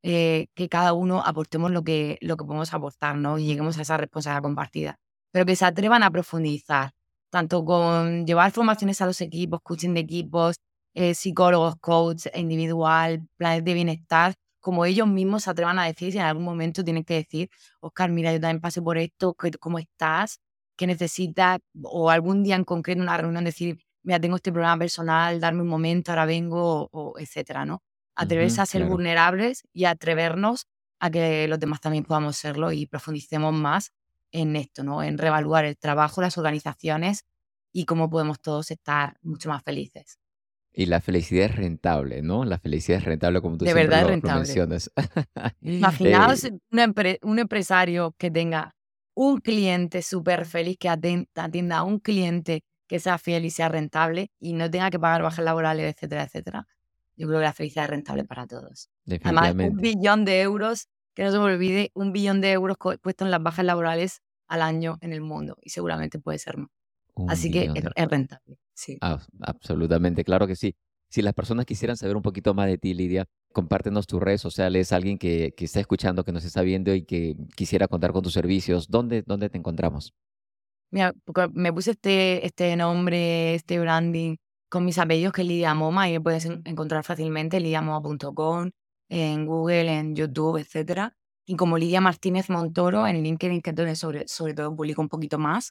que cada uno aportemos lo que podemos aportar, ¿no? Y lleguemos a esa responsabilidad compartida. Pero que se atrevan a profundizar, tanto con llevar formaciones a los equipos, coaching de equipos, psicólogos, coach individual, planes de bienestar, como ellos mismos se atrevan a decir, si en algún momento tienen que decir, Oscar, mira, yo también pasé por esto, ¿cómo estás? ¿Qué necesitas? O algún día en concreto, en una reunión, decir, mira, tengo este problema personal, darme un momento, ahora vengo, o etcétera, ¿no? Atreverse Ujú, a ser claro. vulnerables y atrevernos a que los demás también podamos serlo y profundicemos más en esto, ¿no? En reevaluar el trabajo, las organizaciones y cómo podemos todos estar mucho más felices. Y la felicidad es rentable, ¿no? La felicidad es rentable como tú De siempre verdad es lo rentable. mencionas. Imaginaos Eh, un empresario que tenga un cliente súper feliz, que atienda a un cliente que sea fiel y sea rentable y no tenga que pagar bajas laborales, etcétera, etcétera. Yo creo que la felicidad es rentable para todos. Además, un definitivamente. billón de euros, que no se me olvide, un billón de euros puestos en las bajas laborales al año en el mundo y seguramente puede ser más. Un Así que billón de es rentable, sí. Absolutamente, claro que sí. Si las personas quisieran saber un poquito más de ti, Lidia, compártenos tus redes sociales, alguien que está escuchando, que nos está viendo y que quisiera contar con tus servicios. ¿Dónde te encontramos? Mira, porque me puse este nombre, este branding con mis apellidos, que es Lidia Moma, y me puedes encontrar fácilmente, lidiamoma.com, en Google, en YouTube, etcétera. Y como Lidia Martínez Montoro en LinkedIn, que es donde sobre todo publico un poquito más,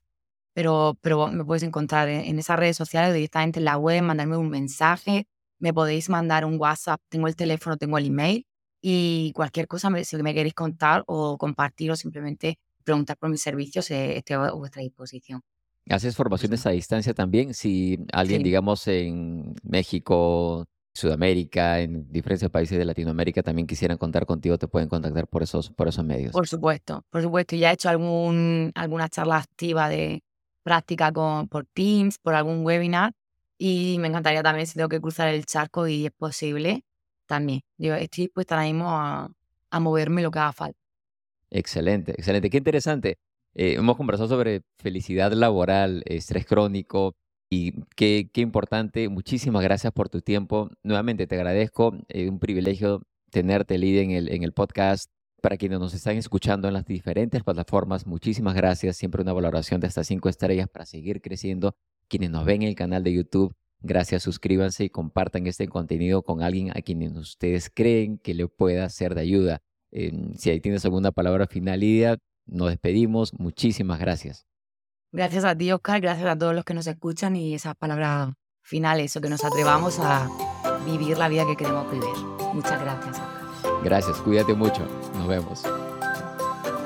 pero me puedes encontrar en esas redes sociales, directamente en la web, mandarme un mensaje, me podéis mandar un WhatsApp, tengo el teléfono, tengo el email, y cualquier cosa, si me queréis contar o compartir o simplemente preguntar por mis servicios, estoy a vuestra disposición. ¿Haces Pues formaciones nada. a distancia también? Si alguien, Sí, digamos, en México, Sudamérica, en diferentes países de Latinoamérica también quisieran contar contigo, te pueden contactar por esos medios. por supuesto, por supuesto. Ya he hecho alguna charla activa de práctica por Teams, por algún webinar, y me encantaría también, si tengo que cruzar el charco y es posible, también. Yo estoy dispuesta ahora mismo a moverme lo que haga falta. Excelente, excelente. Qué interesante. Hemos conversado sobre felicidad laboral, estrés crónico y qué importante. Muchísimas gracias por tu tiempo. Nuevamente te agradezco. Un privilegio tenerte, Lidia, en el podcast. Para quienes nos están escuchando en las diferentes plataformas, muchísimas gracias. Siempre una valoración de hasta 5 estrellas para seguir creciendo. Quienes nos ven en el canal de YouTube, gracias. Suscríbanse y compartan este contenido con alguien a quienes ustedes creen que le pueda ser de ayuda. Si ahí tienes alguna palabra final, Lidia, nos despedimos. Muchísimas gracias. Gracias a ti, Oscar, gracias a todos los que nos escuchan y esas palabras finales, o que nos atrevamos a vivir la vida que queremos vivir. Muchas gracias, Oscar. Gracias, cuídate mucho. Nos vemos.